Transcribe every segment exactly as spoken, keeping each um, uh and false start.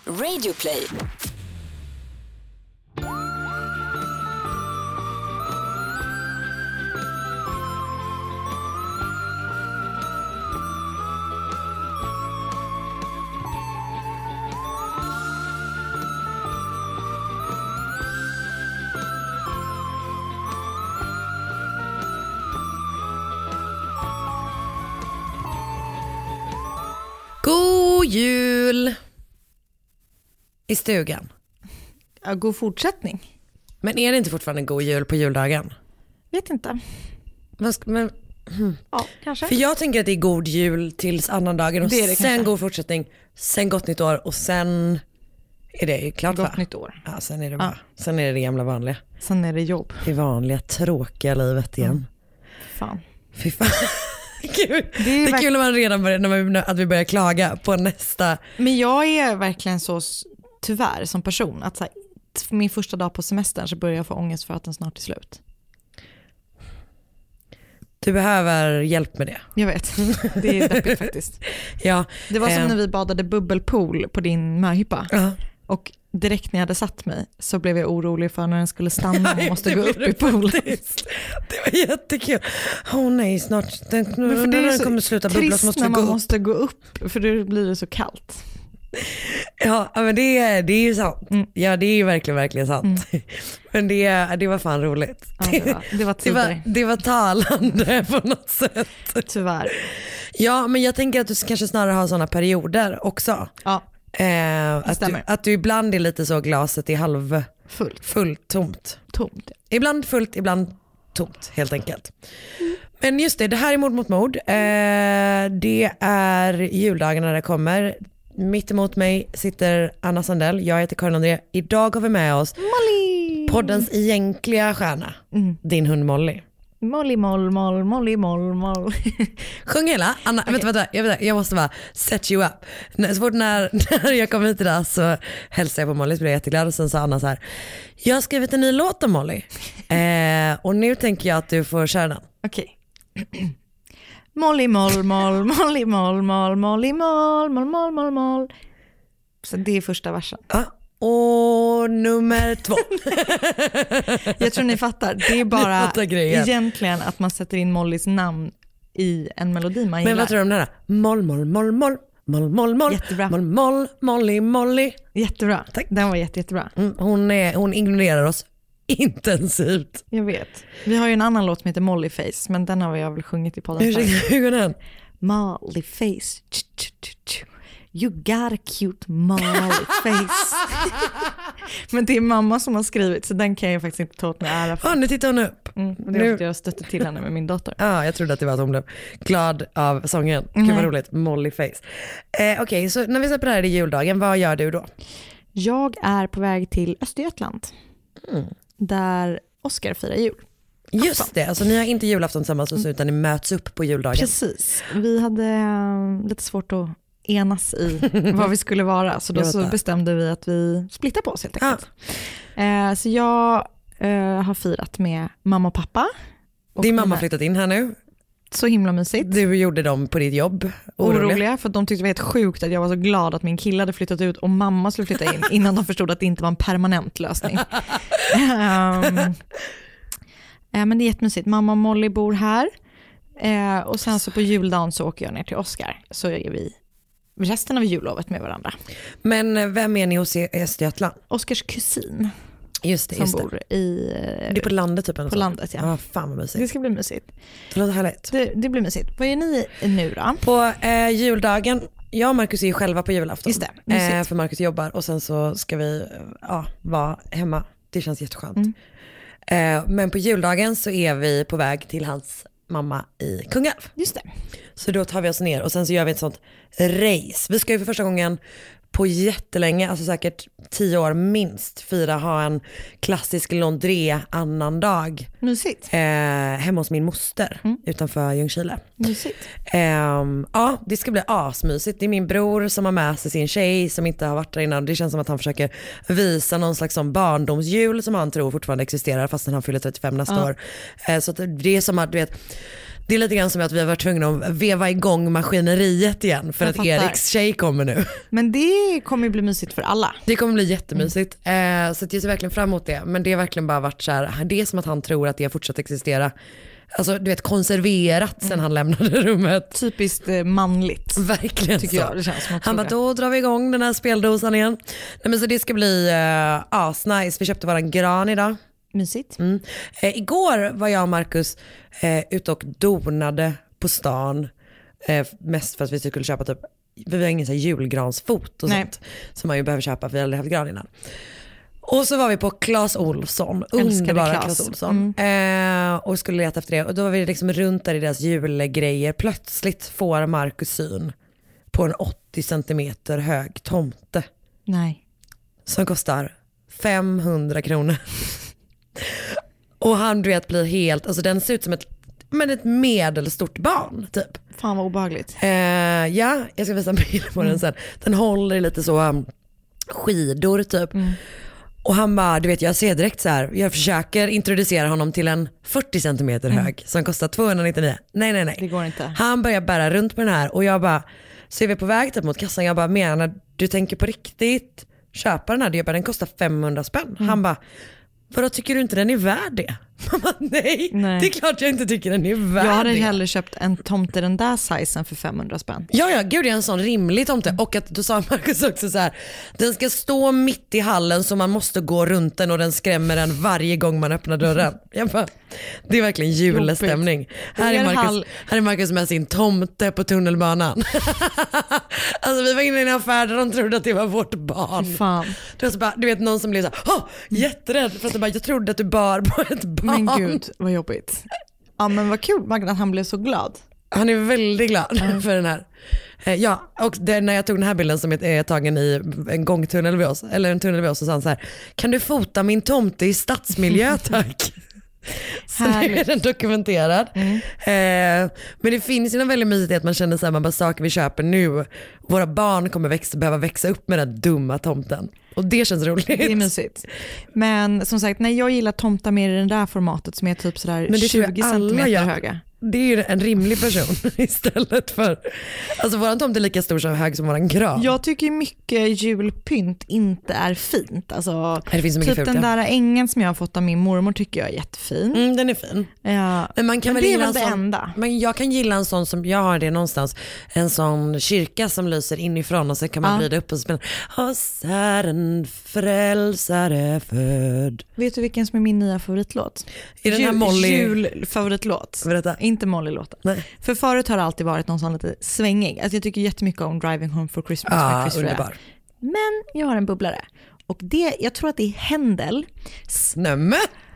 Radioplay. God jul i stugan. Ja, god fortsättning. Men är det inte fortfarande god jul på juldagen? Vet inte. Men, men, hmm. Ja, kanske. För jag tänker att det är god jul tills annan dagen och det är det sen kanske. god fortsättning, sen gott nytt år och sen är det klart Gott va? nytt år. Ja, sen är det Ja. bara. Sen är det det gamla vanliga. Sen är det jobb. Det vanliga tråkiga livet igen. Mm. Fan. Fy fan. Gud. Det är, Det är verk- kul när man redan börjar, när vi, att vi börjar klaga på nästa. Men jag är verkligen så s- tyvärr som person att så här, t- min första dag på semestern så börjar jag få ångest för att den snart är slut. Du behöver hjälp med det. Jag vet. Det är deppigt faktiskt. Ja. Det var som eh, när vi badade bubbelpool på din möhippa. Ja. Och direkt när jag hade satt mig så blev jag orolig för när den skulle stanna och måste Det gå blev upp i det poolen. faktiskt. Det var jättekul. Åh oh, nej, snart den, Men för det är den så kommer sluta bubbla så trist måste när vi man gå upp. måste gå upp för då blir det så kallt. Ja, men det är, det är ju sant. Mm. Ja, det är ju verkligen, verkligen sant. Mm. Men det, det var fan roligt. Ja, det var, det var Det tider. var, det var talande på något sätt. Tyvärr. Ja, men jag tänker att du kanske snarare har sådana perioder också. Ja, Eh, att, du, stämmer. att du ibland är lite så glaset i halv fullt. fullt tomt. Tomt. Ibland fullt, ibland tomt helt enkelt. Men just det, det här är Mord mot mord. Eh, det är juldagarna när det kommer. Mitt emot mig sitter Anna Sandell, jag heter Karin André. Idag har vi med oss Molly. poddens egentliga stjärna, Mm. din hund Molly. Molly, moll, moll, Molly, moll, moll. Sjung hela. Anna, Okay. vänta, vänta, jag, vänta, jag måste bara set you up. När- Så fort när, när jag kom hit idag så hälsade jag på Molly, så blev jag jätteglad och sen sa Anna så här: jag har skrivit en ny låt om Molly. Eh, och nu tänker jag att du får köra den. Okej. Molly, moll, moll, Molly, moll, moll, Molly, moll, moll, moll, moll, moll. Så det är första versen. Ja. Och nummer två. Jag tror ni fattar. Det är Ni bara fattar grejen. egentligen att man sätter in Mollys namn i en melodi man Men gillar. vad tror du om den här? Moll, moll, moll, moll, moll, moll, moll. Jättebra. Moll, moll, Molly, Molly. Jättebra. Tack. Den var jätte, jättebra. Mm, hon, är, hon ignorerar oss intensivt. Jag vet. Vi har ju en annan låt som heter Mollyface, men den har jag väl sjungit i podden. förut. Hur, hur går den? Mollyface. You got a cute Mollyface. Men det är mamma som har skrivit, så den kan jag faktiskt inte ta åt mig ära för. Oh, nu tittar hon upp. Mm, och det är Nu- för att jag stötte till henne med min dotter. Ja, jag trodde att det var att hon blev glad av sången. Gud vad Nej. roligt, Molly Face. Eh, Okej, så när vi släpper det här i juldagen, vad gör du då? Jag är på väg till Östergötland. Mm. Där Oscar firar jul. Just det, alltså ni har inte julafton tillsammans utan ni möts upp på juldagen. Precis. Vi hade eh, lite svårt att enas i vad vi skulle vara. Så då Jag vet så det. bestämde vi att vi splittar på oss helt enkelt. Eh, så jag eh, har firat med mamma och pappa. Och Din mamma har mina- flyttat in här nu. Så himla mysigt. Du gjorde dem på ditt jobb. Oroliga. Oroliga för att de tyckte det var helt sjukt att jag var så glad att min kille hade flyttat ut och mamma skulle flytta in innan de förstod att det inte var en permanent lösning. um, eh, men det är jättemysigt. Mamma och Molly bor här eh, och sen så på juldagen så åker jag ner till Oscar, så är vi resten av jullovet med varandra. Men vem är ni hos i Östergötland? Oscars kusin Just det, som just det. bor i Det är på landet typ. eller på så? landet, ja. Ja, fan vad mysigt. Det ska bli mysigt. Det låter härligt. Det, det blir mysigt. Vad är ni nu då? På eh, juldagen, jag och Marcus är ju själva på julafton. Just det, mysigt. eh, för Marcus jobbar och sen så ska vi eh, ja, vara hemma. Det känns jätteskönt. Mm. Eh, men på juldagen så är vi på väg till hans mamma i Kungälv. Just det. Så då tar vi oss ner och sen så gör vi ett sånt race. Vi ska ju för första gången på jättelänge, alltså säkert tio år minst, fira, ha en klassisk Londré annan dag Mysigt. eh, hemma hos min moster Mm. utanför Ljungskile. Mysigt. Ehm, ja, det ska bli asmysigt. Det är min bror som har med sig sin tjej som inte har varit där innan. Det känns som att han försöker visa någon slags som barndomsjul som han tror fortfarande existerar fastän han fyller trettiofem nästa Ja. år. Eh, så att det är som att du vet, Det är lite grann som att vi har varit tvungna att veva igång maskineriet igen för Jag att fattar. Eriks tjej kommer nu. Men det kommer ju bli mysigt för alla. Det kommer bli jättemysigt. Mm. Eh, så jag ser verkligen fram emot det. Men det har verkligen bara varit så här, det är som att han tror att det har fortsatt existera. Alltså du vet konserverat sen mm. han lämnade rummet. Typiskt eh, manligt. Verkligen tycker så. Jag, det känns som att han bara, då drar vi igång den här speldosan igen. Nej, men så det ska bli uh, asnice. Vi köpte våran gran idag. Mysigt. Mm. Eh, igår var jag och Marcus eh, ute och donade på stan. Eh, mest för att vi skulle köpa typ, vi har ingen så här julgransfot och Nej. sånt som man ju behöver köpa för vi hade haft gran innan. Och så var vi på Clas Ohlson, underbara Clas, Clas Ohlson mm. eh, och skulle leta efter det och då var vi liksom runt där i deras julgrejer. Plötsligt får Marcus syn på en åttio centimeter hög tomte. Nej. Som kostar femhundra kronor. Och han du vet blir helt, alltså den ser ut som ett, men ett medelstort barn typ. Fan vad obehagligt. Eh, ja, jag ska visa en bild på mm. den sen. Den håller i lite så um, skidor typ. Mm. Och han bara, du vet jag ser direkt så här, jag försöker introducera honom till en fyrtio centimeter mm. hög som kostar tvåhundranittionio. Nej nej nej. Det går inte. Han börjar bära runt på den här och jag bara, så är vi på väg typ mot kassan, jag bara menar du tänker på riktigt köpa den här? Jag bara, den kostar femhundra spänn. Mm. Han bara, vadå tycker du inte den är värd det? Mamma, nej, nej, det är klart jag inte tycker den är värd det. Jag hade hellre köpt en tomte den där sizen för femhundra spänn. Ja, ja, gud det är en sån rimlig tomte. Mm. Och att du sa Marcus också så här, den ska stå mitt i hallen så man måste gå runt den och den skrämmer en varje gång man öppnar dörren. Jag bara, det är verkligen julestämning. Här är, Marcus, hall... här är Marcus med sin tomte på tunnelbanan. Alltså vi var inne i en affär där de trodde att det var vårt barn. Fan. Du vet, bara, du vet någon som blev så här, oh, jätterädd för att bara, jag trodde att du bar på ett barn. Men gud, vad jobbigt. Ja men vad kul Magda att han blev så glad. Han är väldigt glad mm. för den här. Ja, och det, när jag tog den här bilden som är tagen i en gångtunnel vid oss, eller en tunnel vid oss, så sa han så här, kan du fota min tomte i stadsmiljö tack? Så nu är den dokumenterad. Mm. Eh, men det finns ju någon väldigt mysigt att man känner så här, man bara saker vi köper nu, våra barn kommer växa, behöva växa upp med den dumma tomten. Och det känns roligt. Det är mysigt. Men som sagt, nej, jag gillar tomtar mer i den där formatet som är typ sådär tjugo centimeter höga. Det är ju en rimlig person istället för, alltså våran tomt är lika stor som hög som våran gran. Jag tycker mycket julpynt inte är fint. Alltså, det finns så mycket typ fult, den ja. där ängen som jag har fått av min mormor tycker jag är jättefin. Mm, den är fin. Ja. Men, man kan men väl det är väl det sån, enda. Men jag kan gilla en sån som, jag har det någonstans, en sån kyrka som lyser inifrån och så kan man ja. vrida upp och spela. Oss är en frälsare född. Vet du vilken som är min nya favoritlåt? Är den här Molly? Julfavoritlåt. Inte Molly-låten. Nej. För förut har det alltid varit någon sån lite svängig. Alltså jag tycker jättemycket om Driving Home for Christmas ah, med Chris Rea. Men jag har en bubblare. Och det, jag tror att det är Händel. Nämen!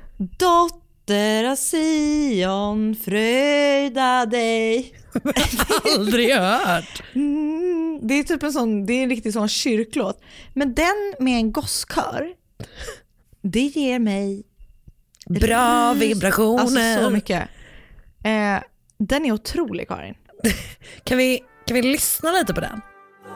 Dotter av Sion, fröjda dig. Aldrig hört. Mm, det är typ en sån, det är en riktigt sån kyrklåt. Men den med en gosskör, det ger mig bra vibrationer. Alltså så mycket. Eh, den är otrolig, Karin. Kan vi, kan vi lyssna lite på den?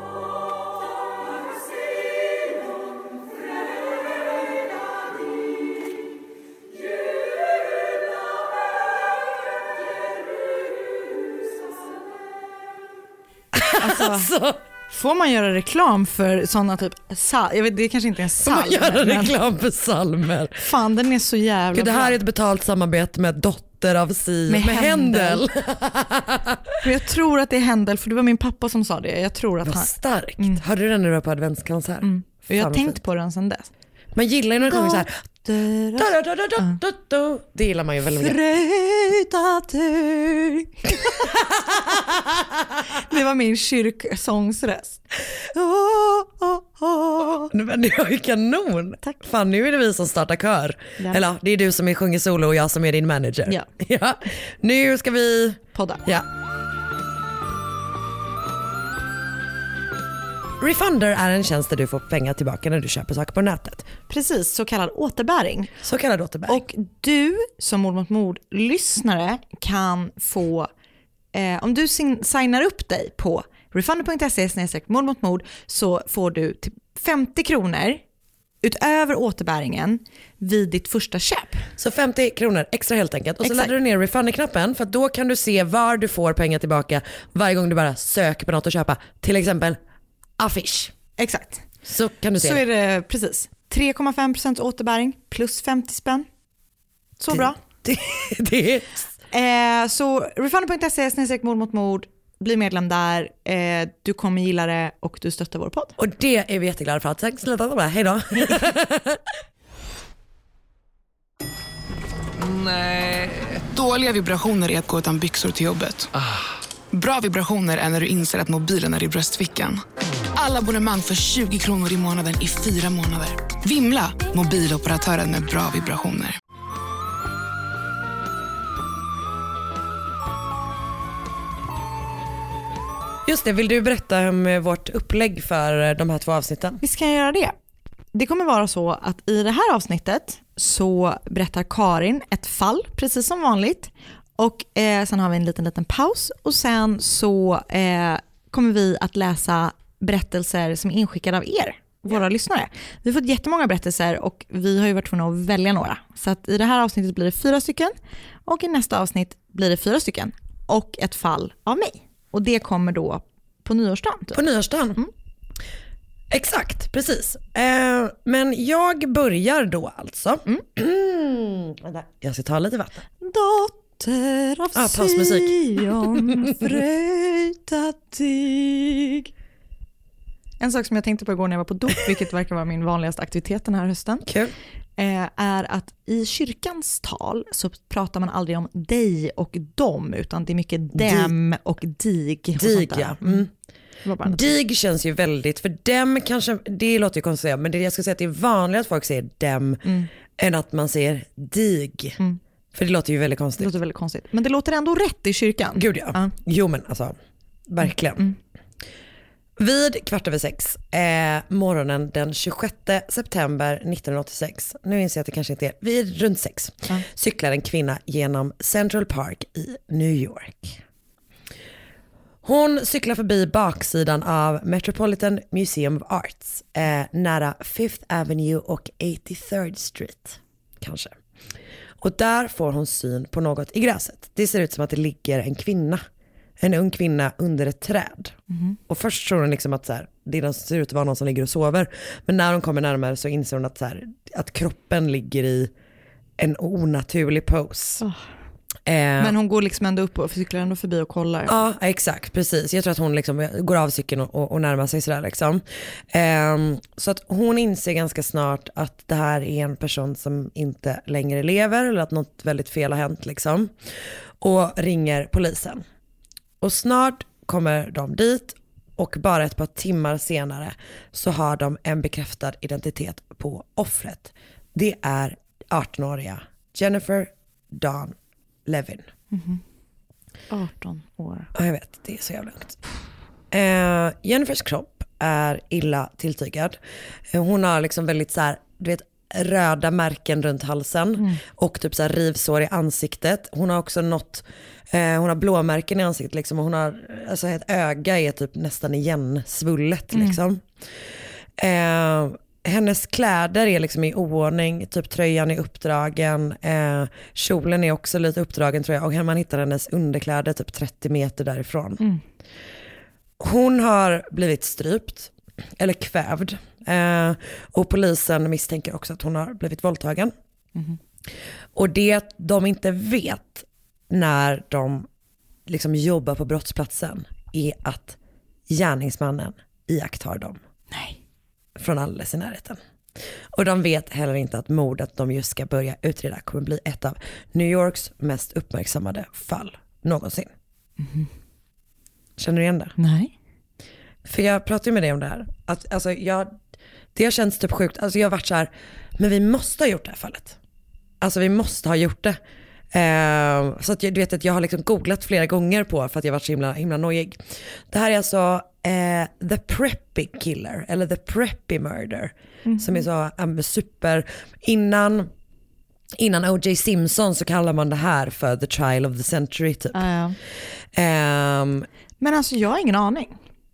Alltså, alltså. Får man göra reklam för sådana typ sal- jag vet, det är kanske inte är en salm. Får man göra reklam för salmer? Fan, den är så jävla Gud, det här bra. är ett betalt samarbete med Dotter av Sion. Med, med Händel. Jag tror att det är Händel, för det var min pappa som sa det. Jag tror att Vad han... starkt. Mm. Hörde du den när du var på adventskonsert? Mm. Jag har tänkt på den sedan dess. Man gillar ju när det kommer så här. Det gillar man ju väldigt mycket. Fröjda dig. Det var min kyrksångsröst. Oh, oh, oh. Men det var ju kanon. Tack. Fan, nu är det vi som startar kör. Ja. Eller det är du som är sjunger solo och jag som är din manager. Ja. Ja. Nu ska vi podda. Ja. Refunder är en tjänst där du får pengar tillbaka när du köper saker på nätet. Precis, så kallad återbäring. Så kallad återbäring. Och du som Mord mot mord-lyssnare kan få, eh, om du sin- signar upp dig på refunder punkt se snedstreck mord mot mord så får du typ femtio kronor utöver återbäringen vid ditt första köp. Så femtio kronor extra helt enkelt. Och så Exakt. laddar du ner refund-knappen för att då kan du se var du får pengar tillbaka varje gång du bara söker på något att köpa. Till exempel affisch. Exakt. Så kan du se Så det. är det precis. tre komma fem procent återbäring plus femtio spänn. Så det, bra. Det, det är... Eh, så refund punkt se snedstreck mord mot mord. Bli medlem där. Eh, du kommer gilla det och du stöttar vår podd. Och det är vi jätteglada för. Tack snälla. Hej då. Nej. Dåliga vibrationer är att gå utan byxor till jobbet. Bra vibrationer är när du inser att mobilen är i bröstfickan. Alla abonnemang för tjugo kronor i månaden i fyra månader. Vimla, mobiloperatören med bra vibrationer. Just det, vill du berätta om vårt upplägg för de här två avsnitten? Visst kan jag göra det. Det kommer vara så att i det här avsnittet så berättar Karin ett fall, precis som vanligt. Och eh, sen har vi en liten liten paus. Och sen så eh, kommer vi att läsa berättelser som är inskickade av er, våra ja. lyssnare. Vi har fått jättemånga berättelser och vi har ju varit tvungna att välja några. Så att i det här avsnittet blir det fyra stycken. Och i nästa avsnitt blir det fyra stycken. Och ett fall av mig. Och det kommer då på nyårsdagen. Typ. På nyårsdagen? Mm. Exakt, precis. Eh, men jag börjar då alltså. Mm. Mm. Vänta, jag ska ta lite vatten. Dotter av ah, Sion, fröjtatig. En sak som jag tänkte på igår när jag var på dop, vilket verkar vara min vanligaste aktivitet den här hösten. Cool. Är att i kyrkans tal så pratar man aldrig om dig och dem, utan det är mycket dem och dig. Och dig, ja. Mm. Mm. Dig känns ju väldigt, för dem kanske, det låter ju konstigt att säga, men det, jag ska säga att det är vanligt att folk säger dem mm. än att man säger dig. Mm. För det låter ju väldigt konstigt. Det låter väldigt konstigt. Men det låter ändå rätt i kyrkan. Gud ja. Uh. Jo men alltså, verkligen. Mm. Vid kvart över sex eh, morgonen den tjugosjätte september nittonhundraåttiosex, nu inser jag att det kanske inte är, vid runt sex, mm. cyklar en kvinna genom Central Park i New York. Hon cyklar förbi baksidan av Metropolitan Museum of Arts, eh, nära Fifth Avenue och eighty-third Street, kanske. Och där får hon syn på något i gräset. Det ser ut som att det ligger en kvinna. En ung kvinna under ett träd. Mm. Och först tror hon liksom att så här, det ser ut att vara någon som ligger och sover. Men när hon kommer närmare så inser hon att, så här, att kroppen ligger i en onaturlig pose. Oh. Eh, Men hon går liksom ändå upp och cyklar ändå förbi och kollar. Ja, exakt, precis. Jag tror att hon liksom går av cykeln och, och, och närmar sig sådär liksom. Eh, så att hon inser ganska snart att det här är en person som inte längre lever, eller att något väldigt fel har hänt liksom. Och ringer polisen. Och snart kommer de dit och bara ett par timmar senare så har de en bekräftad identitet på offret. Det är arton-åriga Jennifer Dawn Levin. Mm-hmm. arton år. Ja, jag vet, det är så jävla lugnt. Eh, Jennifers kropp är illa tilltygad. Eh, hon har liksom väldigt så här, du vet, röda märken runt halsen mm. och typ så här rivsår i ansiktet. Hon har också något, eh, hon har blåmärken i ansiktet liksom, och hon har, alltså ett öga är typ nästan igen svullet mm. liksom. Eh, hennes kläder är liksom i oordning, typ tröjan är uppdragen, eh, kjolen är också lite uppdragen tror jag, och man hittar hennes underkläder typ trettio meter därifrån. Mm. Hon har blivit strypt eller kvävd. Eh, och polisen misstänker också att hon har blivit våldtagen. Mm. Och det de inte vet när de liksom jobbar på brottsplatsen är att gärningsmannen iakttar dem. Nej. Från alldeles i närheten. Och de vet heller inte att mordet de just ska börja utreda kommer bli ett av New Yorks mest uppmärksammade fall någonsin. Mm. Känner du igen det? Nej. För jag pratade med dig om det här. Att, alltså, jag, det har känts typ sjukt. Alltså, jag har varit så här, men vi måste ha gjort det här fallet. Alltså vi måste ha gjort det. Eh, så att jag, du vet att jag har liksom googlat flera gånger på för att jag varit så himla, himla nojig. Det här är alltså eh, The Preppy Killer. Eller The Preppy Murder. Mm. Som är så um, super. Innan... Innan O J Simpson så kallar man det här för The Trial of the Century typ. Uh, ja. Um, men alltså jag har ingen aning.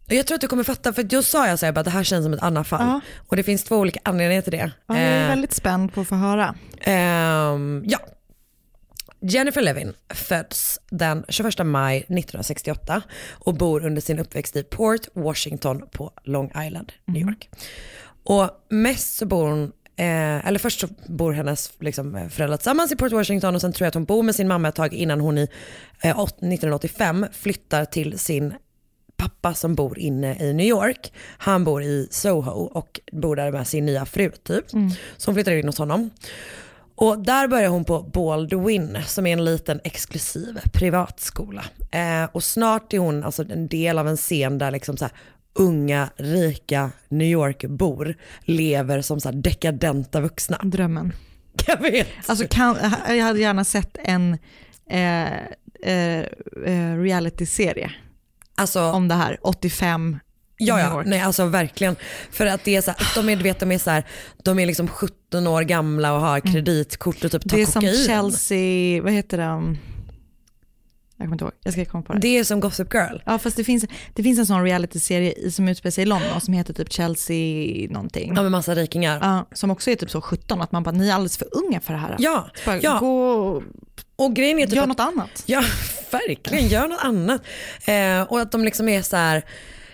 Jag tror att du kommer fatta, för då sa jag så här, att det här känns som ett annat fall. Ja. Och det finns två olika anledningar till det. Ja, jag är Eh, väldigt spänd på att få höra. ehm, ja. Jennifer Levin föds den tjugoförsta maj nittonhundrasextioåtta och bor under sin uppväxt i Port Washington på Long Island, New York. Mm. Och mest så bor hon, eh, eller först så bor hennes liksom, föräldrar tillsammans i Port Washington och sen tror jag att hon bor med sin mamma ett tag innan hon i eh, nittonhundraåttiofem flyttar till sin pappa som bor inne i New York. Han bor i Soho och bor där med sin nya fru typ. Mm. Så hon flyttar in hos honom. Och där börjar hon på Baldwin som är en liten exklusiv privatskola. Eh, och snart är hon alltså en del av en scen där liksom så här, unga, rika New York-bor lever som så här dekadenta vuxna. Drömmen. Jag vet. Alltså kan, jag hade gärna sett en eh, eh, reality-serie Alltså, om det här, åttiofem. Ja, ja, nej alltså verkligen. För att det är så här, de är, vet, de är så här, de är liksom sjutton år gamla och har kreditkort och typ tar det är kokain. som Chelsea, vad heter det? Jag kommer inte ihåg, jag ska komma på det. Det är som Gossip Girl. Ja, fast det finns, det finns en sån reality-serie som utspelar sig i London som heter typ Chelsea någonting. Ja, med massa rikingar. Ja, som också är typ så sjutton, att man bara, ni är alldeles för unga för det här. Ja, bara, ja. Gå och grejen är typ gör att, något annat. Ja, verkligen, gör något annat. Eh, och att de liksom är så här...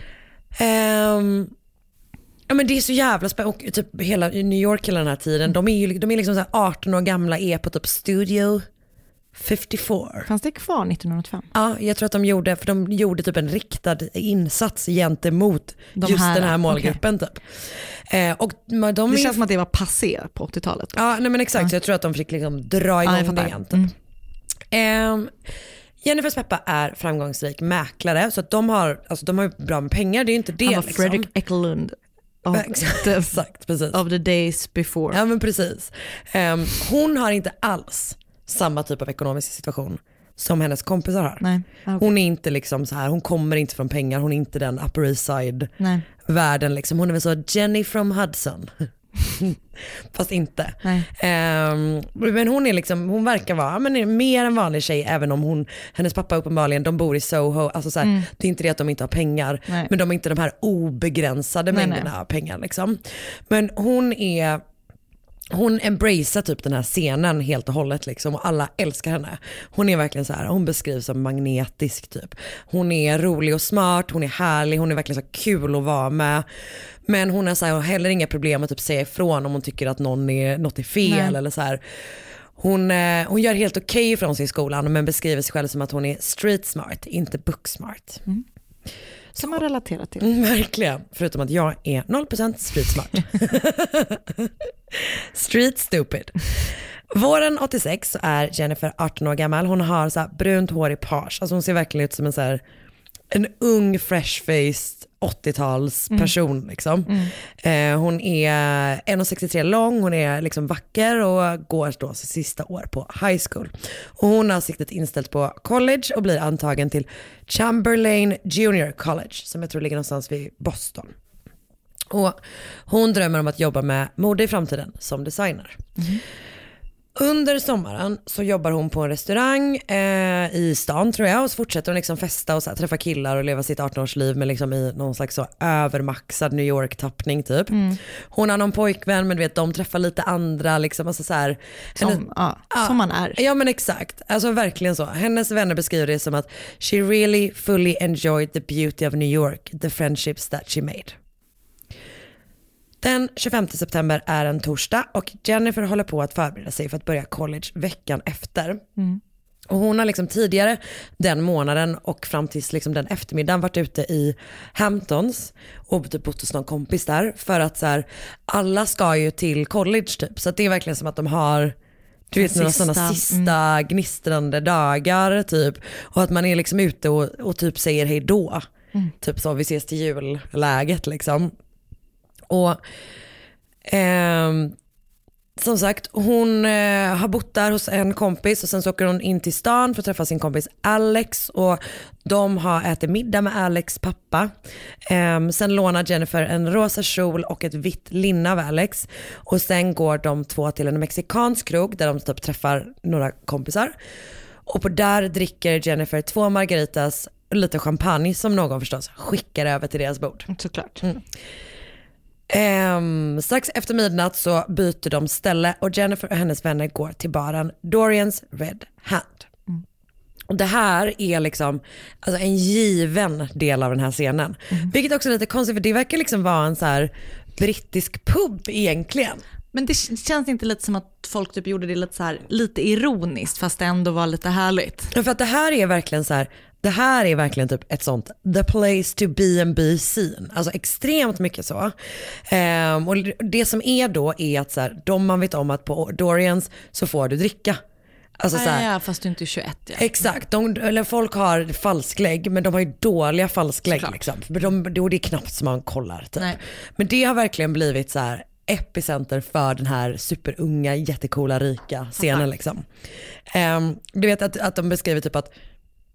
Ehm, ja, men det är så jävla spännande. Och typ hela New York hela den här tiden, de är ju de är liksom så här arton år gamla, är på typ Studio femtiofyra. Fanns det kvar nittonhundraåttiofem? Ja, jag tror att de gjorde, för de gjorde typ en riktad insats gentemot De just här, den här målgruppen okay. typ. Eh, och de det är, känns som att det var passé på åttiotalet. Ja, nej men exakt, ja. så jag tror att de fick liksom dra igång ja, det igen typ. Mm. Eh, Jennifers pappa är framgångsrik mäklare, så att de har, alltså de har bra med pengar, det är ju inte det. Han var liksom. Fredrik Ekelund of, the, Exakt, precis. of the days before. Ja men precis. Um, hon har inte alls samma typ av ekonomisk situation som hennes kompisar har. Nej. Okay. Hon är inte liksom så här, hon kommer inte från pengar, hon är inte den Upper East Side Nej. världen liksom. Hon är väl så Jenny from Hudson. Fast inte. Um, men hon är liksom, hon verkar vara men är mer en vanlig tjej, även om hon, hennes pappa uppenbarligen, de bor i Soho, alltså så här, mm. det är inte det att de inte har pengar, nej. Men de är inte de här obegränsade nej, mängderna nej. av pengar liksom. Men hon är hon embracear typ den här scenen helt och hållet liksom, och alla älskar henne. Hon är verkligen så här, hon beskrivs som magnetisk typ. Hon är rolig och smart, hon är härlig, hon är verkligen så kul att vara med. Men hon har så här, heller inga problem att typ säga ifrån om hon tycker att någon är, något är fel. Nej. Eller så här. Hon, eh, hon gör helt okej från sig i skolan, men beskriver sig själv som att hon är street smart, inte book smart. Mm. Som man relaterar till. Mm, verkligen, förutom att jag är noll procent street smart. Street stupid. Våren åttiosex så är Jennifer arton år gammal. Hon har så här brunt hår i page. Alltså hon ser verkligen ut som en så här, en ung fresh-faced åttio-tals person mm. liksom. Mm. Eh, hon är en komma sextiotre lång, hon är liksom vacker och går då sitt sista år på high school. Och hon har siktet inställt på college och blir antagen till Chamberlain Junior College, som jag tror ligger någonstans vid Boston. Och hon drömmer om att jobba med mode i framtiden som designer. Mm. Under sommaren så jobbar hon på en restaurang eh, i stan tror jag, och så fortsätter hon liksom festa och så här, träffa killar och leva sitt arton-årsliv med liksom i någon slags så övermaxad New York-tappning typ. Mm. Hon har någon pojkvän, men du vet, de träffar lite andra liksom, alltså så här, som, hennes, ja, ja, som man är. Ja men exakt, alltså verkligen så. Hennes vänner beskriver det som att she really fully enjoyed the beauty of New York, the friendships that she made. Den tjugofemte september är en torsdag och Jennifer håller på att förbereda sig för att börja college veckan efter. Mm. Och hon har liksom tidigare den månaden och fram tills liksom den eftermiddagen varit ute i Hamptons och typ bott hos någon kompis där, för att så här, alla ska ju till college typ. Så att det är verkligen som att de har, du vet, några sådana sista mm. gnistrande dagar typ. Och att man är liksom ute och, och typ säger hej då. Mm. Typ så, vi ses till julläget liksom. Och eh, som sagt, hon eh, har bott där hos en kompis och sen så åker hon in till stan för att träffa sin kompis Alex, och de har ätit middag med Alex pappa. Eh, sen lånar Jennifer en rosa kjol och ett vitt linne av Alex, och sen går de två till en mexikansk krog där de typ träffar några kompisar, och på där dricker Jennifer två margaritas lite champagne som någon förstås skickar över till deras bord. Såklart. Mm. Um, strax efter midnatt så byter de ställe och Jennifer och hennes vänner går till baren Dorian's Red Hand. Mm. Och det här är liksom alltså en given del av den här scenen. Mm. Vilket också är lite konstigt, för det verkar liksom vara en så här brittisk pub egentligen. Men det känns inte lite som att folk typ gjorde det lite så här, lite ironiskt, fast det ändå var lite härligt. För att det här är verkligen så här, det här är verkligen typ ett sånt the place to be and be seen. Alltså extremt mycket så. Um, och det som är då är att så här, de man vet om att på Dorians så får du dricka. Alltså, ja, så här, ja, fast du inte är tjugoett. Ja. Exakt, de, eller folk har falsklägg, men de har ju dåliga falsklägg. Liksom. De, då är det knappt som man kollar. Typ. Men det har verkligen blivit så här epicenter för den här superunga, jättekola, rika scenen. Liksom. Um, du vet att, att de beskriver typ att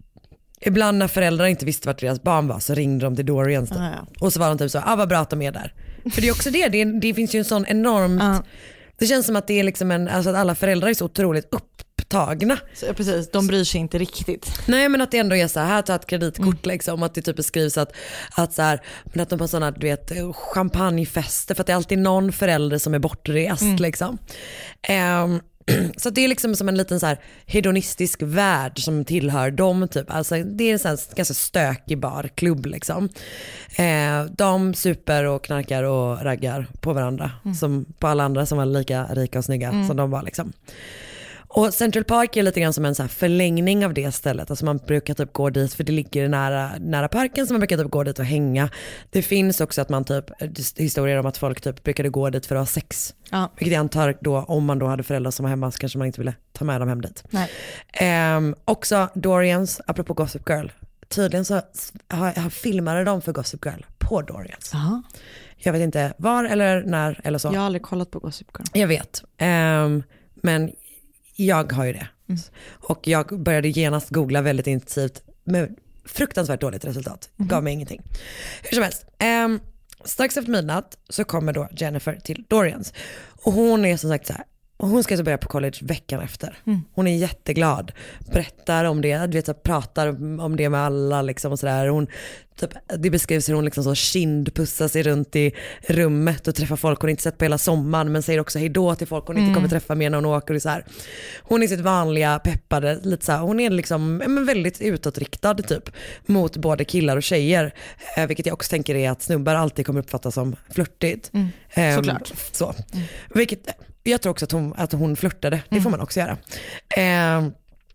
ibland när föräldrar inte visste vart deras barn var så ringde de till Dorians. Typ. Ah, ja. Och så var de typ så, ah vad bra att de är där. För det är också det, det, det finns ju en sån enormt, ah. det känns som att det är liksom en, alltså att alla föräldrar är så otroligt upptagna. Så, precis, de bryr sig inte riktigt. Nej, men att det ändå är så här, här tar ett kreditkort mm. liksom, att det typ beskrivs att, att, så här, men att de har sådana, du vet, champagnefester, för att det är alltid någon förälder som är bortrest mm. liksom. Um, Så det är liksom som en liten så här hedonistisk värld som tillhör dem typ. Alltså det är en sån här ganska stökig barklubb liksom. Eh, de super och knarkar och raggar på varandra mm. som på alla andra som var lika rika och snygga mm. som de var liksom. Och Central Park är lite grann som en så här förlängning av det stället. Alltså man brukar typ gå dit för det ligger nära, nära parken, så man brukar typ gå dit och hänga. Det finns också att man typ, historier om att folk typ brukade gå dit för att ha sex. Ja. Vilket jag antar då, om man då hade föräldrar som var hemma så kanske man inte ville ta med dem hem dit. Nej. Um, också Dorians, apropå Gossip Girl. Tydligen så har, har filmade de för Gossip Girl på Dorians. Aha. Jag vet inte var eller när eller så. Jag har aldrig kollat på Gossip Girl. Jag vet. Um, men jag har ju det. Mm. Och jag började genast googla väldigt intensivt med fruktansvärt dåligt resultat. Mm. Gav mig ingenting. Hur som helst. Um, strax efter midnatt så kommer då Jennifer till Dorians. Och hon är som sagt så här. Och hon ska så börja på college veckan efter. Mm. Hon är jätteglad. Berättar om det. Du vet, så pratar om det med alla. Liksom, och så där. Hon, typ, det beskrivs hur hon liksom så kindpussar sig runt i rummet och träffar folk hon inte sett på hela sommaren. Men säger också hej då till folk hon mm. inte kommer träffa mer när hon åker. Och så här. Hon är sitt vanliga peppade. Lite så här, hon är liksom, men väldigt utåtriktad typ, mot både killar och tjejer. Eh, vilket jag också tänker är att snubbar alltid kommer uppfattas som flörtigt. Mm. Eh, Såklart. Så. Mm. Vilket... Jag tror också att hon, att hon flörtade. Det får man också göra. Eh,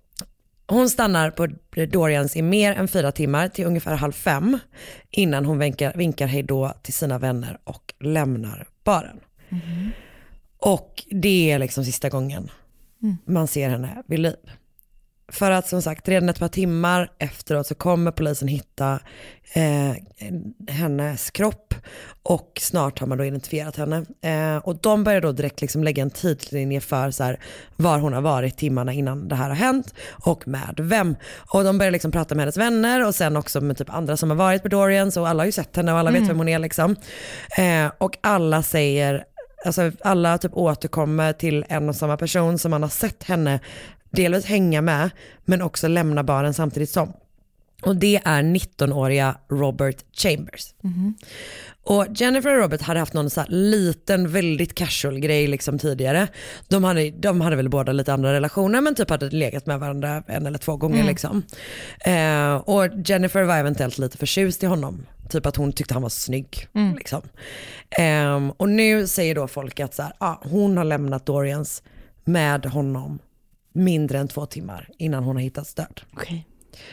hon stannar på Dorians i mer än fyra timmar till ungefär halv fem innan hon vinkar, vinkar hej då till sina vänner och lämnar baren. Mm. Och det är liksom sista gången mm. man ser henne vid liv. För att som sagt, redan ett par timmar efteråt så kommer polisen hitta eh, hennes kropp och snart har man då identifierat henne. Eh, och de börjar då direkt liksom lägga en tidslinje för så här, var hon har varit timmarna innan det här har hänt och med vem. Och de börjar liksom prata med hennes vänner och sen också med typ andra som har varit på Dorians, och alla har ju sett henne och alla mm. vet vem hon är liksom. Eh, och alla säger, alltså alla typ återkommer till en och samma person som man har sett henne delvis hänga med, men också lämna baren samtidigt som. Och det är nittonåriga Robert Chambers. Mm. Och Jennifer och Robert hade haft någon så här liten, väldigt casual grej liksom tidigare. De hade, de hade väl båda lite andra relationer, men typ hade legat med varandra en eller två gånger. Mm. Liksom. Eh, och Jennifer var eventuellt lite förtjust i honom. Typ att hon tyckte han var snygg. Mm. Liksom. Eh, och nu säger då folk att så här, ah, hon har lämnat Dorians med honom mindre än två timmar innan hon har hittats död. Okay.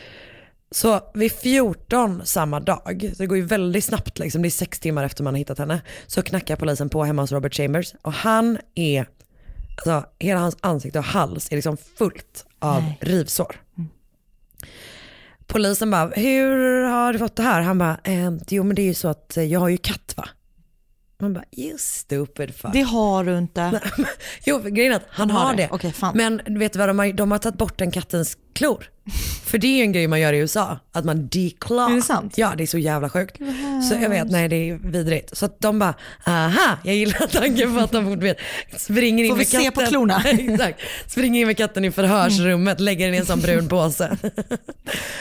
Så vid fjorton samma dag, så det går ju väldigt snabbt liksom, det är sex timmar efter man har hittat henne, så knackar polisen på hemma hos Robert Chambers, och han är, alltså hela hans ansikte och hals är liksom fullt av Nej. rivsår. Mm. Polisen bara, hur har du fått det här? Han bara, eh, jo men det är ju så att jag har ju katt va? Man bara, you stupid fuck. Det har du inte. Jo, grejen är att han, han har, har det. det. Okay, fan. Men vet du vad, de har, de har tagit bort den kattens klor. För det är ju en grej man gör i U S A. Att man declaw. Är det sant? Ja, det är så jävla sjukt. Så jag vet, nej det är vidrigt. Så att de bara, aha, jag gillar tanken på att de fort vet. Springer in Får med vi katten. se på klorna? Exakt. Springer in med katten i förhörsrummet, lägger den i en sån brun påse.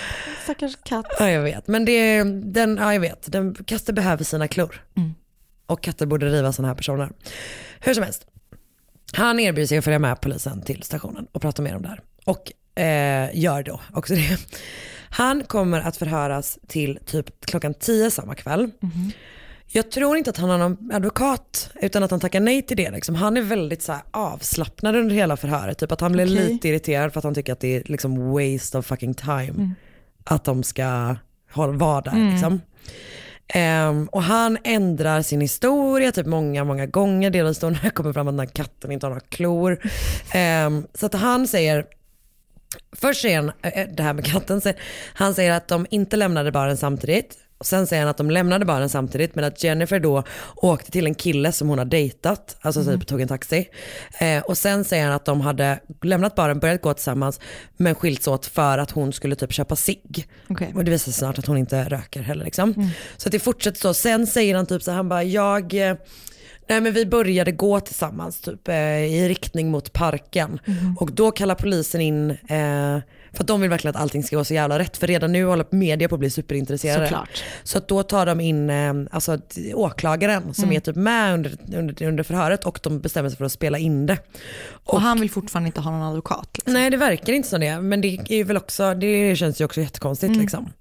stackars katt. Ja, jag vet. Men det, den, ja, jag vet. Den, katter behöver sina klor. Mm. Och katter borde riva såna här personer. Hur som helst. Han erbjuder sig att följa med polisen till stationen och prata med dem där. Och eh, gör då också det. Han kommer att förhöras till typ klockan tio samma kväll. Mm. Jag tror inte att han har någon advokat utan att han tackar nej till det. Liksom. Han är väldigt så här, avslappnad under hela förhöret. Typ att han blir okay. lite irriterad för att han tycker att det är liksom waste of fucking time. Mm. Att de ska vara där. Mm. Liksom. Um, och han ändrar sin historia typ många, många gånger. Delvis då när det kommer fram att den här katten inte har några klor. Um, så att han säger... Först säger han, det här med katten, han säger att de inte lämnade baren samtidigt. Och sen säger han att de lämnade baren samtidigt men att Jennifer då åkte till en kille som hon har dejtat. Alltså typ mm. tog en taxi. Eh, och sen säger han att de hade lämnat baren, börjat gå tillsammans men skilts åt för att hon skulle typ köpa cigg. Okay. Och det visar sig snart att hon inte röker heller liksom. Mm. Så att det fortsätter så. Sen säger han typ så han bara, jag... Nej men vi började gå tillsammans typ eh, i riktning mot parken. Mm. Och då kallar polisen in... Eh, för att de vill verkligen att allting ska gå så jävla rätt. För redan nu håller media på att bli superintresserade. Såklart. Så att då tar de in eh, alltså, åklagaren som mm. är typ med under, under, under förhöret. Och de bestämmer sig för att spela in det. Och, och han vill fortfarande inte ha någon advokat? Liksom. Nej det verkar inte som det. Men det är väl också, det känns ju också jättekonstigt mm. liksom.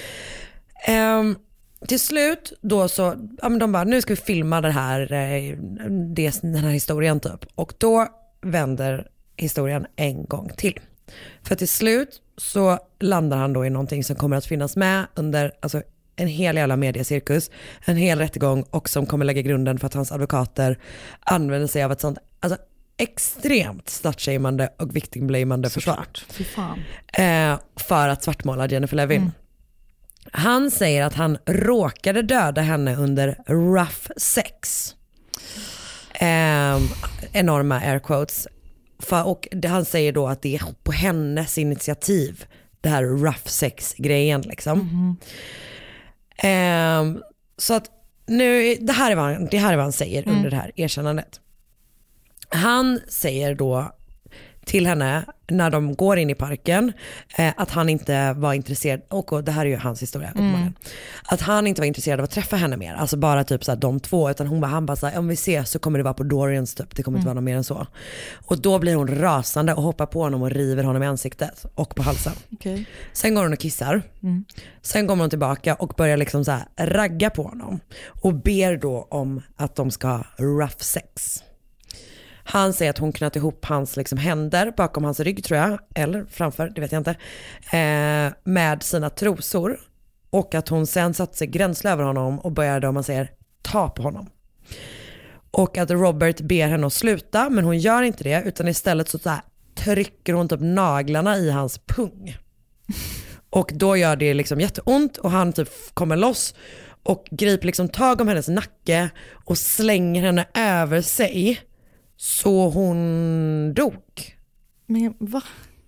Um, Till slut då så, ja men de bara, nu ska vi filma det här, det, den här historien typ. Och då vänder historien en gång till. För till slut så landar han då i någonting som kommer att finnas med under alltså, en hel jävla mediecirkus, en hel rättegång och som kommer lägga grunden för att hans advokater använder sig av ett sånt, alltså extremt slutshamande och victimblamande försvar. Fy fan. Eh, för att svartmåla Jennifer Levin. Mm. Han säger att han råkade döda henne under rough sex. Eh, enorma air quotes. För, och det, han säger då att det är på hennes initiativ. Det här rough sex-grejen liksom. Mm-hmm. Eh, så att nu, det här är vad han, det här är vad han säger mm. under det här erkännandet. Han säger då till henne när de går in i parken eh, att han inte var intresserad, och, och det här är ju hans historia mm. att han inte var intresserad av att träffa henne mer, alltså bara typ så här, de två, utan hon bara, han bara så här, om vi ses så kommer det vara på Dorians typ, det kommer mm. inte vara något mer än så. Och då blir hon rasande och hoppar på honom och river honom i ansiktet och på halsen. Okay. Sen går hon och kissar mm. sen kommer hon tillbaka och börjar liksom så här ragga på honom och ber då om att de ska ha rough sex. Han säger att hon knöt ihop hans liksom händer bakom hans rygg tror jag, eller framför, det vet jag inte, eh, med sina trosor. Och att hon sen satte sig gränsle över honom och började, om man säger, ta på honom. Och att Robert ber henne att sluta, men hon gör inte det, utan istället så, så här, trycker hon typ naglarna i hans pung. Och då gör det liksom jätteont och han typ kommer loss och griper liksom tag om hennes nacke och slänger henne över sig. Så hon dog. Men va?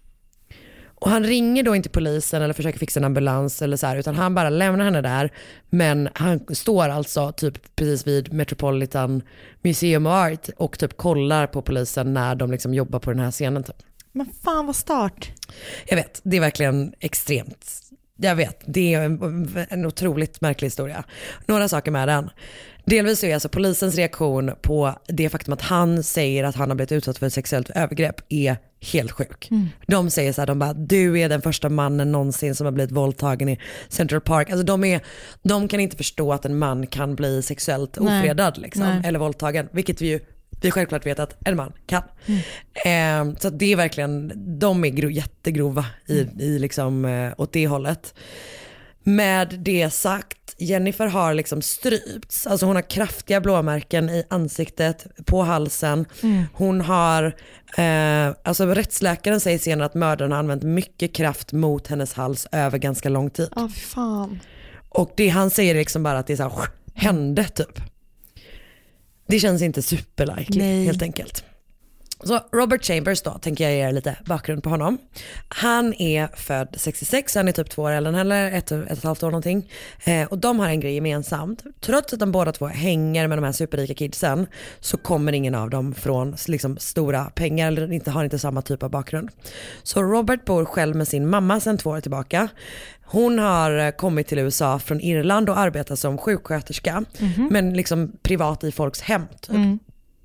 Och han ringer då inte polisen eller försöker fixa en ambulans eller så här, utan han bara lämnar henne där. Men han står alltså typ precis vid Metropolitan Museum of Art och typ kollar på polisen när de liksom jobbar på den här scenen typ. Men fan vad start. Jag vet, det är verkligen extremt. Jag vet, det är en, en otroligt märklig historia. Några saker med den. Delvis är alltså polisens reaktion på det faktum att han säger att han har blivit utsatt för ett sexuellt övergrepp är helt sjuk. Mm. De säger så här, de bara, du är den första mannen någonsin som har blivit våldtagen i Central Park. Alltså de, är, de kan inte förstå att en man kan bli sexuellt ofredad liksom, eller våldtagen, vilket vi ju vi självklart vet att en man kan. Mm. Eh, så det är verkligen, de är gro, jättegrova i, mm. i liksom, eh, åt det hållet. Med det sagt, Jennifer har liksom strypts. Alltså hon har kraftiga blåmärken i ansiktet, på halsen. Mm. Hon har, eh, alltså rättsläkaren säger senare att mördaren har använt mycket kraft mot hennes hals över ganska lång tid. Åh, fan. Och det han säger liksom bara att det är så här, hände typ. Det känns inte superlikely helt enkelt. Så Robert Chambers då, tänker jag ge er lite bakgrund på honom. Han är född sextiosex, han är typ två år äldre eller ett, ett och ett halvt år någonting. Eh, och de har en grej gemensamt. Trots att de båda två hänger med de här superrika kidsen så kommer ingen av dem från liksom, stora pengar eller inte, har inte samma typ av bakgrund. Så Robert bor själv med sin mamma sedan två år tillbaka. Hon har kommit till U S A från Irland och arbetar som sjuksköterska mm-hmm. men liksom privat i folks hem typ. Mm.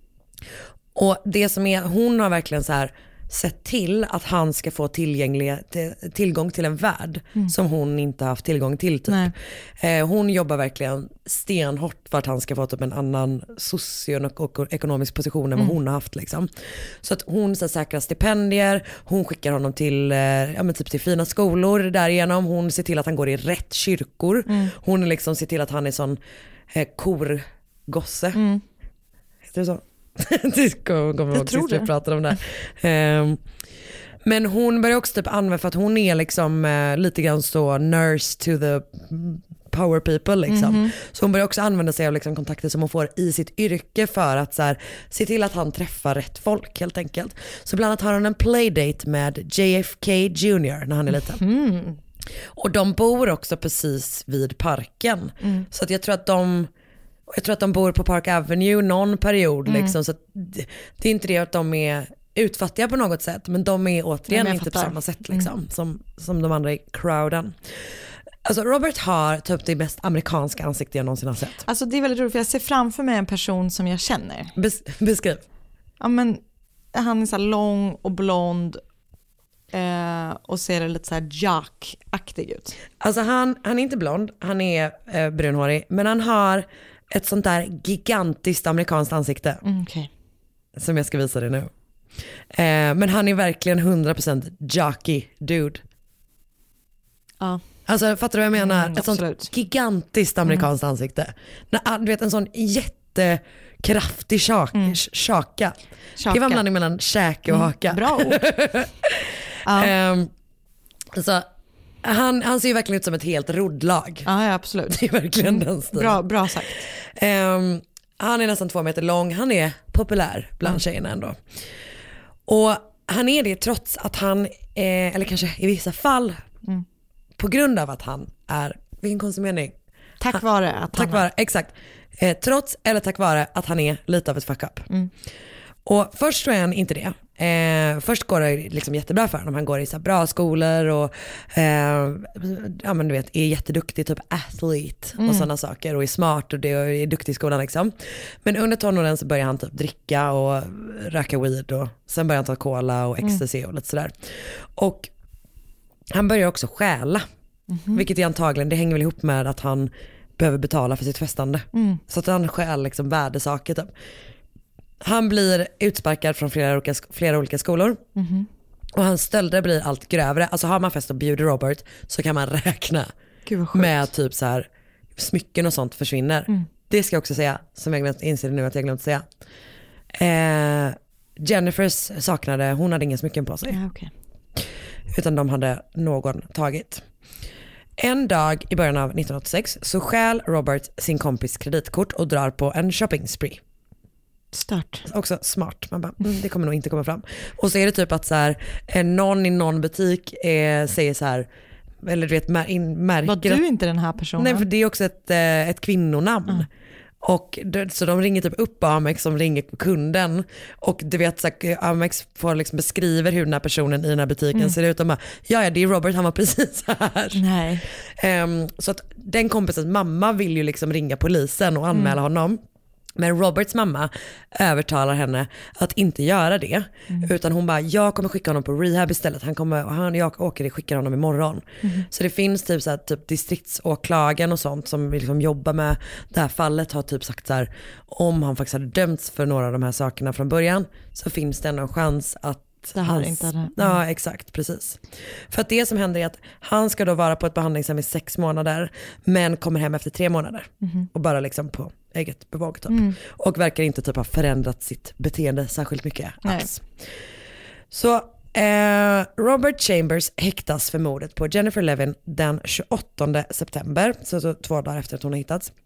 Och det som är, hon har verkligen så här sett till att han ska få tillgång till en värld mm. som hon inte haft tillgång till typ. Eh, hon jobbar verkligen stenhårt för att han ska få typ en annan socioekonomisk position än vad mm. hon har haft liksom. Så att hon så säkrar stipendier, hon skickar honom till, eh, ja, men typ till fina skolor därigenom, hon ser till att han går i rätt kyrkor, mm. hon liksom ser till att han är sån eh, korgosse. Mm. Heter det så? Det kommer kommer ihåg sist vi pratade om det. Um, men hon börjar också typ använda för att hon är liksom uh, lite grann så nurse to the power people liksom. Mm-hmm. Så hon börjar också använda sig av liksom kontakter som hon får i sitt yrke för att så här, se till att han träffar rätt folk helt enkelt. Så bland annat har hon en playdate med J F K Junior när han är liten. Mm. Och de bor också precis vid parken. Mm. Så att jag tror att de Jag tror att de bor på Park Avenue någon period mm. liksom, så att det, det är inte det att de är utfattiga på något sätt, men de är återigen inte på samma sätt liksom, mm. som, som de andra i crowden. Alltså Robert har typ det mest amerikanska ansikte jag någonsin har sett. Alltså det är väldigt roligt för jag ser framför mig en person som jag känner. Bes, beskriv. Ja men han är så här lång och blond eh, och ser lite så här jock-aktig ut. Alltså han, han är inte blond, han är eh, brunhårig, men han har ett sånt där gigantiskt amerikanskt ansikte. Mm, okay. Som jag ska visa dig nu. Eh, men han är verkligen hundra procent jockey dude. Ja. Alltså fattar du vad jag menar? Mm, ett sånt absolut. gigantiskt amerikanskt mm. ansikte. När, du vet en sån jättekraftig chak, mm. chaka. Det var en blandning mellan käke och mm. haka. Bra ord. Ja. eh, så Han, han ser ju verkligen ut som ett helt roddlag. Ja, ja absolut. Det är verkligen mm. den stilen. Bra, bra sagt. Um, han är nästan två meter lång. Han är populär bland mm. tjejerna ändå. Och han är det trots att han, eh, eller kanske i vissa fall, mm. på grund av att han är, vilken konstig mening. Tack han, vare att tack han vare, är. Exakt. Eh, trots eller tack vare att han är lite av ett fuck up. Mm. Och först tror jag han inte det. Eh, först går det liksom jättebra för honom. Han går i så här bra skolor och eh, ja, men du vet, är jätteduktig, typ athlete och mm. sådana saker. Och är smart och, det, och är duktig i skolan liksom. Men under tonåren så börjar han typ dricka och röka weed. Och sen börjar han ta cola och ecstasy mm. och lite sådär. Och han börjar också stjäla. Mm-hmm. Vilket är antagligen, det hänger väl ihop med att han behöver betala för sitt festande. Mm. Så att han stjäl liksom värdesaker typ. Han blir utsparkad från flera olika, flera olika skolor. Mm-hmm. Och hans stölder blir allt grövre. Alltså har man fest och bjuder Robert så kan man räkna med typ så här smycken och sånt försvinner. Mm. Det ska jag också säga, som jag glömt, inser nu att jag glömt säga. Eh, Jennifers saknade, hon hade ingen smycken på sig. Ja, okay. Utan de hade någon tagit. En dag i början av nittonhundraåttiosex så stjäl Robert sin kompis kreditkort och drar på en shopping spree. Start. Också smart. Man bara, mm, det kommer nog inte komma fram. Och så är det typ att så här, någon i någon butik eh, säger så här, eller du vet, mär, in, märker var du att, inte den här personen? Nej, för det är också ett, eh, ett kvinnonamn. Mm. Och så de ringer typ upp Amex som ringer kunden och du vet så här, Amex får liksom beskriver hur den här personen i den här butiken mm. ser ut och bara, ja ja det är Robert, han var precis här. Nej. Um, så att den kompisens mamma vill ju liksom ringa polisen och anmäla mm. honom. Men Roberts mamma övertalar henne att inte göra det. Mm. Utan hon bara, jag kommer skicka honom på rehab istället. Han kommer, han, jag åker och skickar honom imorgon. Mm. Så det finns typ, så här, typ distriktsåklagaren och sånt som liksom jobbar med det här fallet har typ sagt så här, om han faktiskt hade dömts för några av de här sakerna från början så finns det ändå en chans att det här hans, inte hade. Mm. Ja exakt, precis. För att det som händer är att han ska då vara på ett behandlingshem i sex månader men kommer hem efter tre månader. Mm. Och bara liksom på eget bevåg typ. Mm. Och verkar inte typ ha förändrat sitt beteende särskilt mycket alls. Så eh, Robert Chambers häktas för mordet på Jennifer Levin den tjugoåttonde september, så, så två dagar efter att hon har hittats.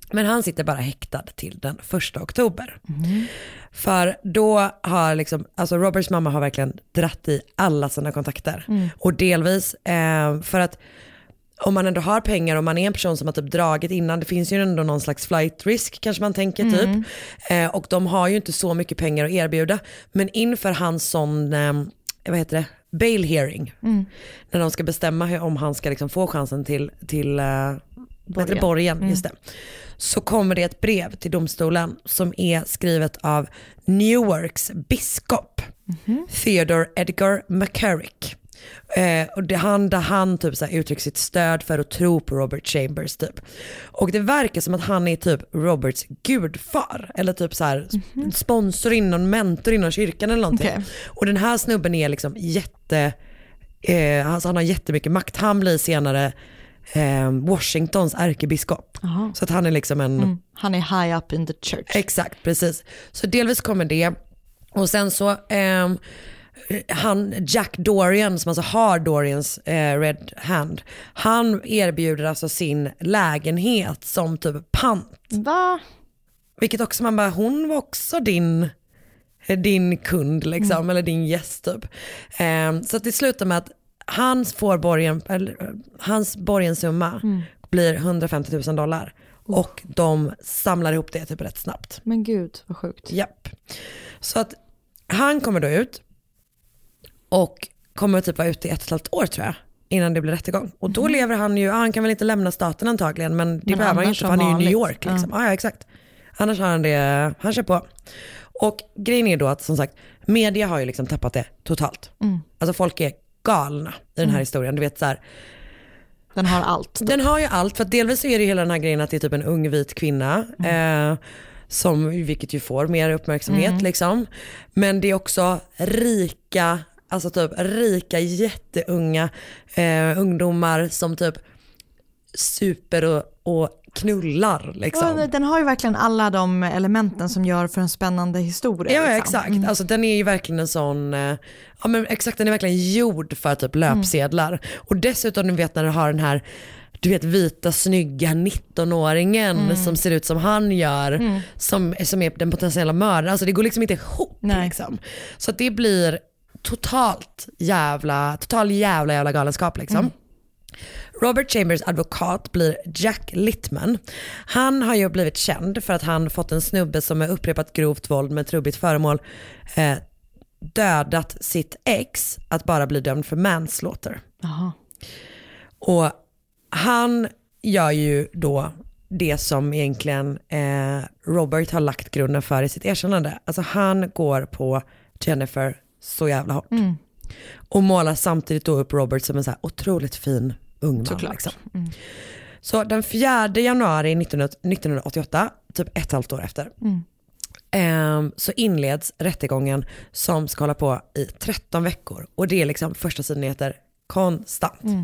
Men han sitter bara häktad till den första oktober. Mm. För då har liksom, alltså Roberts mamma har verkligen dratt i alla sina kontakter. Mm. Och delvis eh, för att om man ändå har pengar och man är en person som har typ dragit innan, det finns ju ändå någon slags flight risk kanske man tänker typ. Mm. Eh, och de har ju inte så mycket pengar att erbjuda. Men inför hans sån, eh, vad heter det, bail hearing, Mm. när de ska bestämma hur, om han ska liksom få chansen till, till eh, borgen, borgen Mm. just det. Så kommer det ett brev till domstolen som är skrivet av Newarks biskop Mm. Theodore Edgar McCarrick. Eh, och det han, där han typ så här uttrycker sitt stöd för att tro på Robert Chambers typ. Och det verkar som att han är typ Roberts gudfar eller typ så här Mm. sponsor inom, mentor inom kyrkan eller någonting. Okay. Och den här snubben är liksom jätte eh, alltså han har jättemycket makt. Han blir senare eh, Washingtons ärkebiskop. Aha. Så att han är liksom en Mm. Han är high up in the church. Exakt, precis. Så delvis kommer det. Och sen så eh, han Jack Dorian som alltså har Dorians eh, Red Hand, han erbjuder alltså sin lägenhet som typ pant. Va? Vilket också man bara, hon var också din din kund liksom, mm. eller din gäst typ. Eh, så att det slutar med att hans får borgen, eller, hans borgensumma mm. blir hundrafemtio tusen dollar. Oh. Och de samlar ihop det typ rätt snabbt. Men gud, vad sjukt. Japp. Så att han kommer då ut och kommer typ vara ute i ett och ett halvt år tror jag, innan det blir rättegång. Och då mm. lever han ju, han kan väl inte lämna staten antagligen, men det men behöver han inte för han är ju i New York liksom. Ja. Ah, ja, exakt. Annars har han det, han kör på. Och grejen är då att som sagt, media har ju liksom tappat det totalt. Mm. Alltså folk är galna i den här mm. historien. Du vet så här, den har allt. Då. Den har ju allt, för att delvis så är det ju hela den här grejen att det är typ en ung vit kvinna mm. eh, som, vilket ju får mer uppmärksamhet mm. liksom. Men det är också rika, alltså typ rika jätteunga eh, ungdomar som typ super och, och knullar liksom. Ja, den har ju verkligen alla de elementen som gör för en spännande historia. Ja, liksom. exakt. Mm. Alltså den är ju verkligen en sån, ja men exakt, den är verkligen gjord för typ löpsedlar. Mm. Och dessutom du vet när du har den här, du vet vita snygga nittonåringen mm. som ser ut som han gör, mm. som, som är den potentiella mördaren. Alltså det går liksom inte ihop liksom. Så att det blir totalt jävla, total jävla jävla galenskap liksom. Mm. Robert Chambers advokat blir Jack Littman. Han har ju blivit känd för att han fått en snubbe som med upprepat grovt våld med trubbigt föremål eh, dödat sitt ex att bara bli dömd för manslaughter. Aha. Och han gör ju då det som egentligen eh, Robert har lagt grunden för i sitt erkännande. Alltså han går på Jennifer så jävla hårt. Mm. Och målar samtidigt då upp Robert som en så här otroligt fin ung man. Liksom. Mm. Så den fjärde januari nittonhundraåttioåtta, typ ett halvt år efter, mm. eh, så inleds rättegången som ska hålla på i tretton veckor. Och det är liksom första sidnyheter konstant. Mm.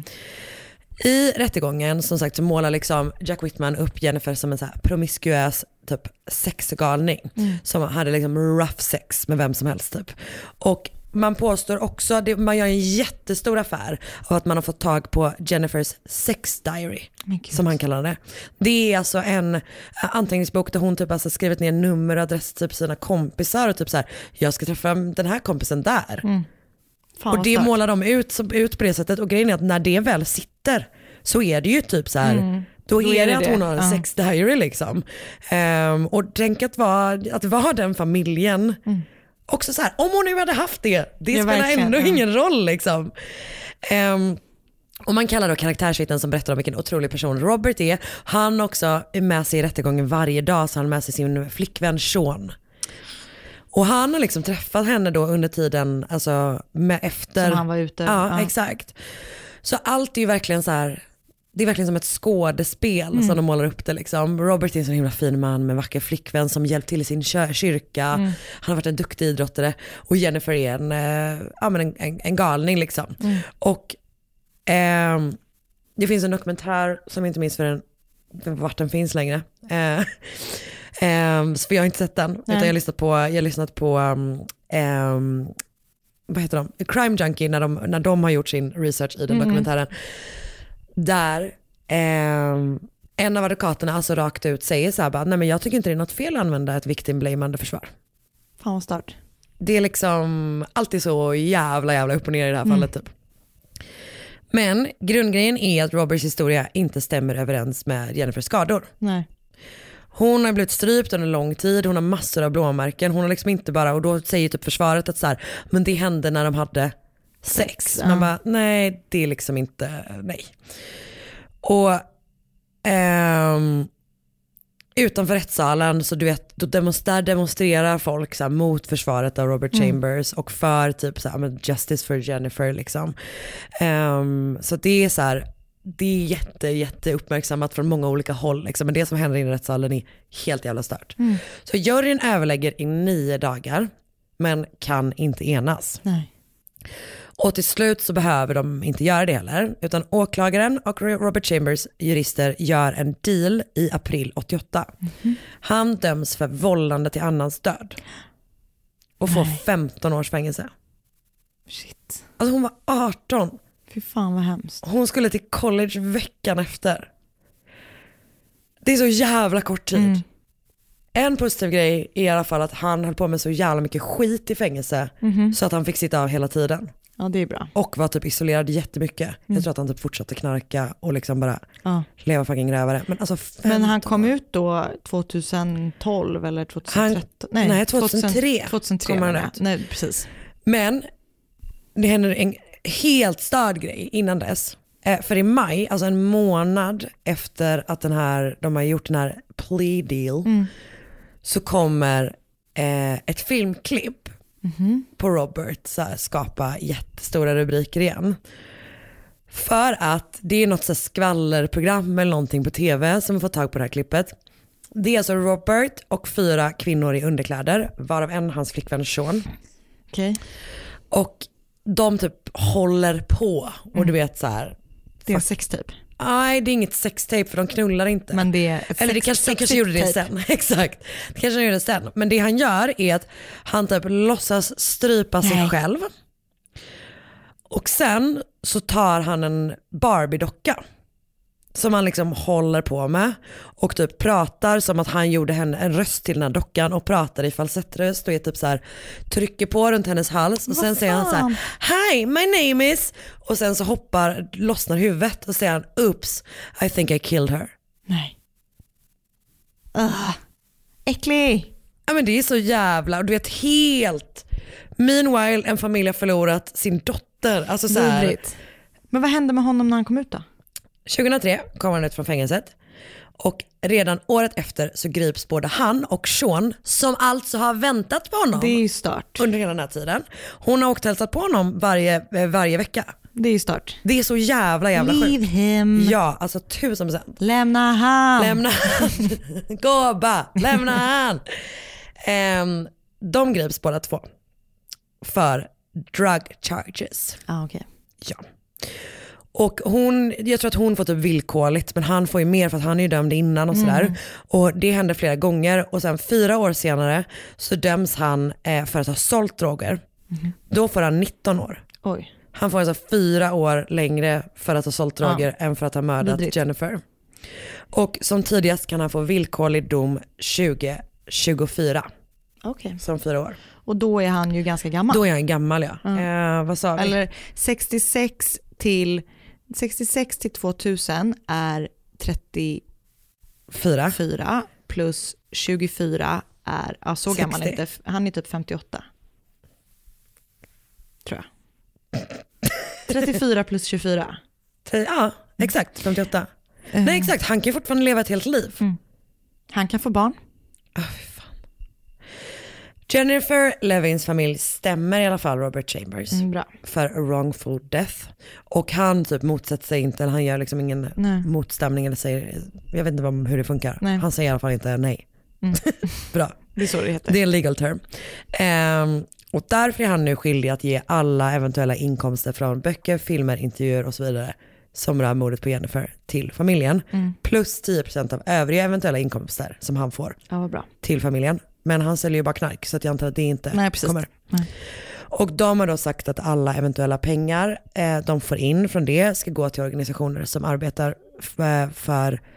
I rättegången som sagt så målar liksom Jack Whitman upp Jennifer som en så här promiskuös typ sexgalning mm. som hade liksom rough sex med vem som helst typ. Och man påstår också, det, man gör en jättestor affär av att man har fått tag på Jennifers sex diary, som han kallar det. Det är alltså en anteckningsbok där hon typ alltså skrivit ner nummer och adress till typ sina kompisar och typ så här, jag ska träffa den här kompisen där. Mm. Och det stark. Målar de ut, ut på det sättet, och grejen är att när det väl sitter så är det ju typ så här, mm. då, då är det, det att hon har en uh. sex diary liksom. Um, och tänk att vara, att vara den familjen. Mm. Också så här, om hon nu hade haft det, det ja, spelar ändå mm. ingen roll liksom. Um, och man kallar då karaktärsvittnen som berättar om vilken otrolig person Robert är. Han också är med sig i rättegången varje dag, så han har med sig sin flickvän Sean. Och han har liksom träffat henne då under tiden, alltså med efter. Som han var ute. Ja, ja, exakt. Så allt är ju verkligen så här, det är verkligen som ett skådespel mm. som de målar upp det liksom. Robert är en så himla fin man med vacker flickvän som hjälpt till i sin kyrka. Mm. Han har varit en duktig idrottare. Och Jennifer är en, äh, ja, men en, en, en galning liksom. Mm. Och äh, det finns en dokumentär som jag inte minns för den, vart den finns längre. Äh, äh, så jag har inte sett den. Utan jag har lyssnat på, jag har lyssnat på äh, vad heter de? Crime Junkie, när de, när de har gjort sin research i den mm. dokumentären. Där eh, en av advokaterna alltså rakt ut säger så här bara, nej men jag tycker inte det är något fel att använda ett victim blamande försvar. Fan vad start. Det är liksom alltid så jävla jävla upp och ner i det här fallet typ. Men grundgrejen är att Roberts historia inte stämmer överens med Jennifers skador. Nej. Hon har blivit strypt under lång tid, hon har massor av blåmärken, hon har liksom inte bara, och då säger typ försvaret att så här, men det hände när de hade sex. sex Man ja. bara, nej det är liksom inte, nej. Och ehm, utanför rättssalen så du vet, då demonstrerar, demonstrerar folk så här, mot försvaret av Robert Chambers mm. och för typ så här, justice for Jennifer liksom. Um, så det är så här, det är jätte, jätte uppmärksammat från många olika håll liksom. Men det som händer i rättssalen är helt jävla stört. Mm. Så juryn överlägger i nio dagar men kan inte enas. Nej. Och till slut så behöver de inte göra det heller, utan åklagaren och Robert Chambers jurister gör en deal i april åttioåtta. Mm-hmm. Han döms för vållande till annans död och får Nej. femton års fängelse. Shit. Alltså hon var arton. Fy fan vad hemskt. Hon skulle till college veckan efter. Det är så jävla kort tid. Mm. En positiv grej är i alla fall att han höll på med så jävla mycket skit i fängelse mm-hmm. så att han fick sitta av hela tiden. Ja, det är bra. Och var typ isolerad jättemycket. Mm. Jag tror att han typ fortsatte knarka och liksom bara ja. leva fucking rövare. Men, alltså Men han kom ut då tjugotolv eller tjugotretton? Han, nej, nej, tjugohundratre. tjugohundratre kom han ut. Nej, precis. Men det händer en helt störd grej innan dess. Eh, för i maj, alltså en månad efter att den här, de har gjort den här plea deal mm. så kommer eh, ett filmklipp mm-hmm. på Robert så här, skapa jättestora rubriker igen. För att det är något så här skvallerprogram eller någonting på tv som har fått tag på det här klippet. Det är alltså Robert och fyra kvinnor i underkläder, varav en hans flickvän Sean. Okej. Okay. Och de typ håller på och mm. du vet så här. Det är en sextape. Nej, det är inget sextape för de knullar inte. Men det är ett Eller det sex, kanske, kanske gjorde det sen. Exakt. Det kanske han gjorde det sen. Men det han gör är att han typ låtsas strypa sig Nej. själv. Och sen så tar han en Barbie-docka som han liksom håller på med och typ pratar som att han gjorde henne en röst till den här dockan och pratar i falsettröst och är typ så här, trycker på runt hennes hals och sen säger han så här: "Hi, my name is", och sen så hoppar, lossnar huvudet och säger han: "Oops, I think I killed her." Nej. Uh, äcklig. Ja men det är så jävla, och du vet helt, meanwhile en familj har förlorat sin dotter. Alltså så här. Men vad hände med honom när han kom ut då? tjugohundratre kom han ut från fängelset och redan året efter så grips både han och Sean, som alltså har väntat på honom. Det är ju start. Under hela den här tiden. Hon har åkt och hälsat på honom varje, varje vecka. Det är ju start. Det är så jävla jävla sjukt. Leave him. Ja, alltså tusen procent. Lämna han. Lämna han. Gåba, lämna han. Um, de grips båda två för drug charges. Ah, okej. Okay. Ja. Och hon, jag tror att hon får typ villkorligt, men han får ju mer för att han är ju dömd innan och sådär. Mm. Och det hände flera gånger och sen fyra år senare så döms han eh, för att ha sålt droger. Mm. Då får han nitton år. Oj. Han får alltså fyra år längre för att ha sålt droger ja. än för att ha mördat Vidrigt. Jennifer. Och som tidigast kan han få villkorlig dom tjugo tjugofyra. Okej. Okay. Som fyra år. Och då är han ju ganska gammal. Då är han gammal, ja. Mm. Eh, vad sa vi? Eller sextiosex till sextiosex till tvåtusen är trettiofyra Fyra. Plus tjugofyra är, ja, så gammal inte, han är typ femtioåtta. Tror jag. trettiofyra plus tjugofyra. Ja, exakt, femtioåtta. Mm. Nej, exakt, han kan fortfarande leva ett helt liv. Mm. Han kan få barn. Oh, Jennifer Levins familj stämmer i alla fall Robert Chambers mm, bra. för a wrongful death. Och han typ motsätter sig inte, eller han gör liksom ingen nej. motstämning eller säger, jag vet inte vad, hur det funkar. Nej. Han säger i alla fall inte nej. Mm. Bra. Det är så det heter. Det är en legal term. Um, och därför är han nu skyldig att ge alla eventuella inkomster från böcker, filmer, intervjuer och så vidare som rör mordet på Jennifer till familjen. Mm. Plus tio procent av övriga eventuella inkomster som han får ja, vad bra. till familjen. Men han säljer ju bara knark så att jag antar att det inte Nej, precis. kommer. Nej. Och de har då sagt att alla eventuella pengar eh, de får in från det ska gå till organisationer som arbetar f- för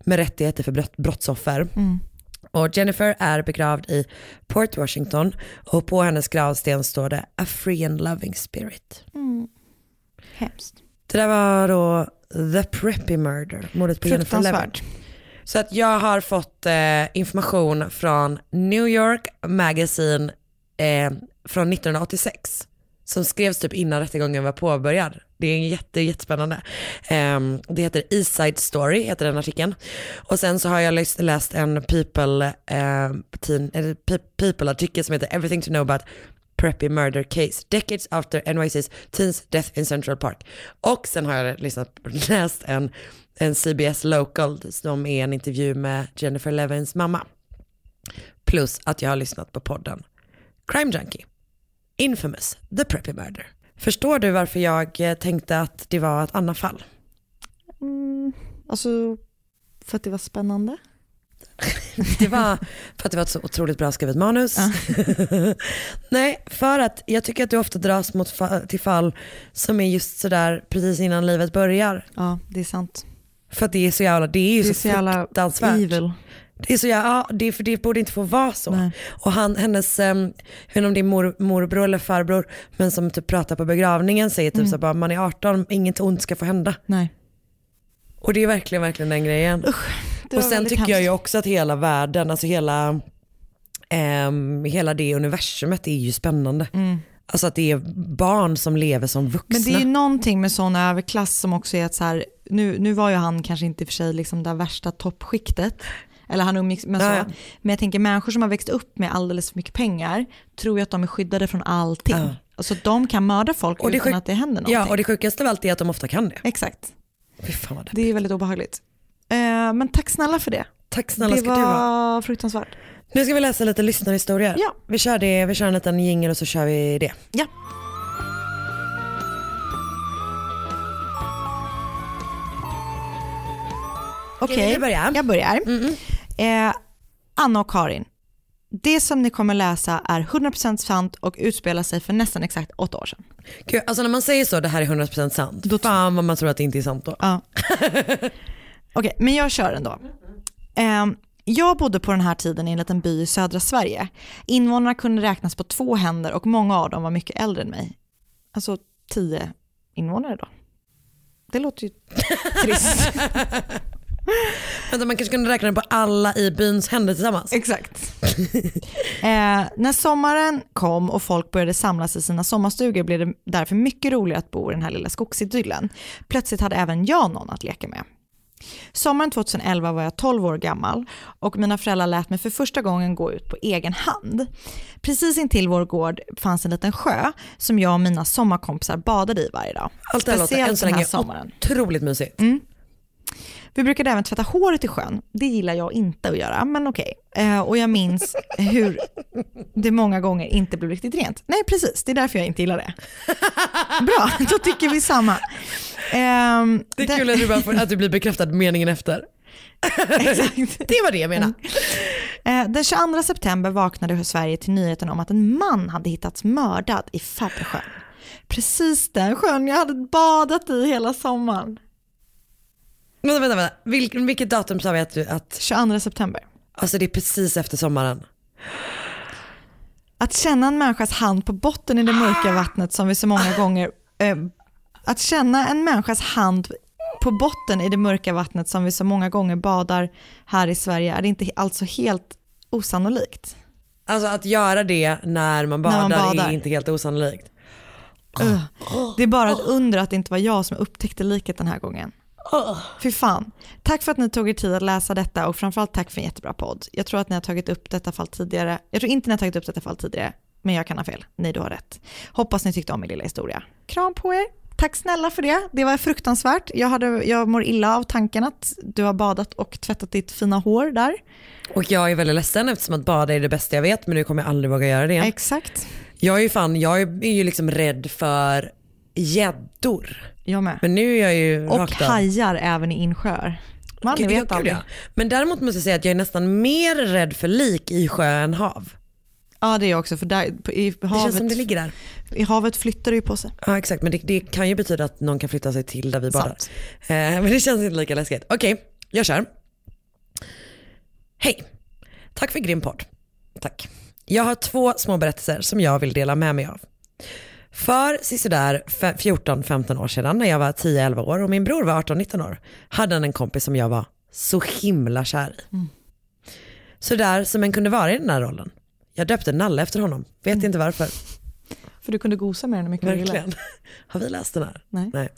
med rättigheter för brott, brottsoffer. Mm. Och Jennifer är begravd i Port Washington och på hennes gravsten står det A free and loving spirit. Mm. Hemskt. Det där var då The Preppy Murder, mordet på Jennifer Levin. Så att jag har fått eh, information från New York Magazine eh, från nittonhundraåttiosex som skrevs typ innan rättegången var påbörjad. Det är jätte, jättespännande. Um, det heter East Side Story, heter den artikeln. Och sen så har jag läst, läst en People, uh, teen, uh, People-artikel som heter Everything to know about Preppy Murder Case, Decades after N Y C's Teens Death in Central Park. Och sen har jag lyssnat, läst en, en C B S Local som är en intervju med Jennifer Levins mamma. Plus att jag har lyssnat på podden Crime Junkie, Infamous, The Preppy Murder. Förstår du varför jag tänkte att det var ett annat fall? Mm, alltså för att det var spännande. Det var för att det var ett så otroligt bra skrivet manus. Ja. Nej, för att jag tycker att du ofta dras mot fa- till fall som är just sådär precis innan livet börjar. Ja, det är sant. För att det är så jävla, det är ju det är så, så jävla fruktansvärt. Evil. Det är så jävla, ja, det, för det borde inte få vara så. Nej. Och han, hennes, um, jag vet inte om det är mor, morbror eller farbror, men som typ pratar på begravningen säger typ mm. så bara, man är arton, inget ont ska få hända. Nej. Och det är verkligen, verkligen den grejen. Usch, och sen tycker hemskt. jag ju också att hela världen, alltså hela, um, hela det universumet är ju spännande. Mm. Alltså att det är barn som lever som vuxna. Men det är ju någonting med sån överklass som också är att så här, nu, nu var ju han kanske inte för sig liksom det värsta toppskiktet. Eller han umgicks med så. Ja. Men jag tänker människor som har växt upp med alldeles för mycket pengar tror ju att de är skyddade från allting. Ja. Alltså att de kan mörda folk och utan sjuk- att det händer någonting. Ja, och det sjukaste av allt är att de ofta kan det. Exakt. Fy fan vad det, det är väldigt obehagligt. Uh, men tack snälla för det. Tack snälla det ska du ha. Det var fruktansvärt. Nu ska vi läsa lite lyssnarhistorier. Ja. Vi kör det, vi kör en liten jingle och så kör vi det. Ja. Okej, okay, börja? jag börjar. Eh, Anna och Karin. Det som ni kommer läsa är hundra procent sant och utspelar sig för nästan exakt åtta år sedan. Gud, alltså när man säger så, det här är hundra procent sant. Då fan vad man tror att det inte är sant då. Ja. Okej, okay, men jag kör ändå. Eh, jag bodde på den här tiden i en liten by i södra Sverige. Invånarna kunde räknas på två händer och många av dem var mycket äldre än mig. Alltså tio invånare då. Det låter ju trist. Vänta, man kanske kunde räkna på alla i byns händer tillsammans. Exakt. eh, när sommaren kom och folk började samlas i sina sommarstugor blev det därför mycket roligare att bo i den här lilla skogsidyllen. Plötsligt hade även jag någon att leka med. Sommaren tjugoelva var jag tolv år gammal och mina föräldrar lät mig för första gången gå ut på egen hand. Precis intill vår gård fanns en liten sjö som jag och mina sommarkompisar badade i varje dag. Allt det låter än så länge otroligt mysigt. Mm. Vi brukade även tvätta håret i sjön. Det gillar jag inte att göra, men okej. Eh, och jag minns hur det många gånger inte blev riktigt rent. Nej, precis. Det är därför jag inte gillar det. Bra, då tycker vi samma. Eh, det är kul att du, bara får, att du blir bekräftad meningen efter. Exakt. Det var det jag menade. Mm. Eh, den tjugoandra september vaknade Sverige till nyheten om att en man hade hittats mördad i Fabbersjön. Precis den sjön jag hade badat i hela sommaren. Vänta, vänta, vänta. Vil, vilket datum sa vi att du... Att... tjugoandra september. Alltså det är precis efter sommaren. Att känna en människas hand på botten i det mörka vattnet som vi så många gånger... Eh, att känna en människas hand på botten i det mörka vattnet som vi så många gånger badar här i Sverige är det inte alltså helt osannolikt. Alltså att göra det när man badar, när man badar. Är inte helt osannolikt. Uh, det är bara ett under att det inte var jag som upptäckte liket den här gången. Fy fan. Tack för att ni tog er tid att läsa detta och framförallt tack för en jättebra podd. Jag tror att ni har tagit upp detta fall tidigare. Jag tror inte ni har tagit upp detta fall tidigare, men jag kan ha fel. Nej, du har rätt. Hoppas ni tyckte om min lilla historia. Kram på er. Tack snälla för det. Det var fruktansvärt. Jag, hade, jag mår illa av tanken att du har badat och tvättat ditt fina hår där. Och jag är väldigt ledsen eftersom att bada är det bästa jag vet, men nu kommer jag aldrig våga göra det. Exakt. Jag är ju fan, jag är ju liksom rädd för gäddor. Jag med. Men nu är jag ju och hajar även i insjöar. Man Gud, vet aldrig. Men däremot måste jag säga att jag är nästan mer rädd för lik i sjö än hav. Ja, det är jag också. För där, i havet, det känns som det ligger där. I havet flyttar det ju på sig. Ja, exakt. Men det, det kan ju betyda att någon kan flytta sig till där vi badar. Eh, men det känns inte lika läskigt. Okej, okay, jag kör. Hej, tack för grym podd. Tack. Jag har två små berättelser som jag vill dela med mig av. För sådär fjorton femton år sedan när jag var tio elva år och min bror var arton nitton år hade han en kompis som jag var så himla kär i. Mm. Så där som en kunde vara i den här rollen. Jag döpte Nalle efter honom. Vet mm. inte varför. För du kunde gosa med den mycket. Verkligen. Har vi läst den här? Nej. Nej.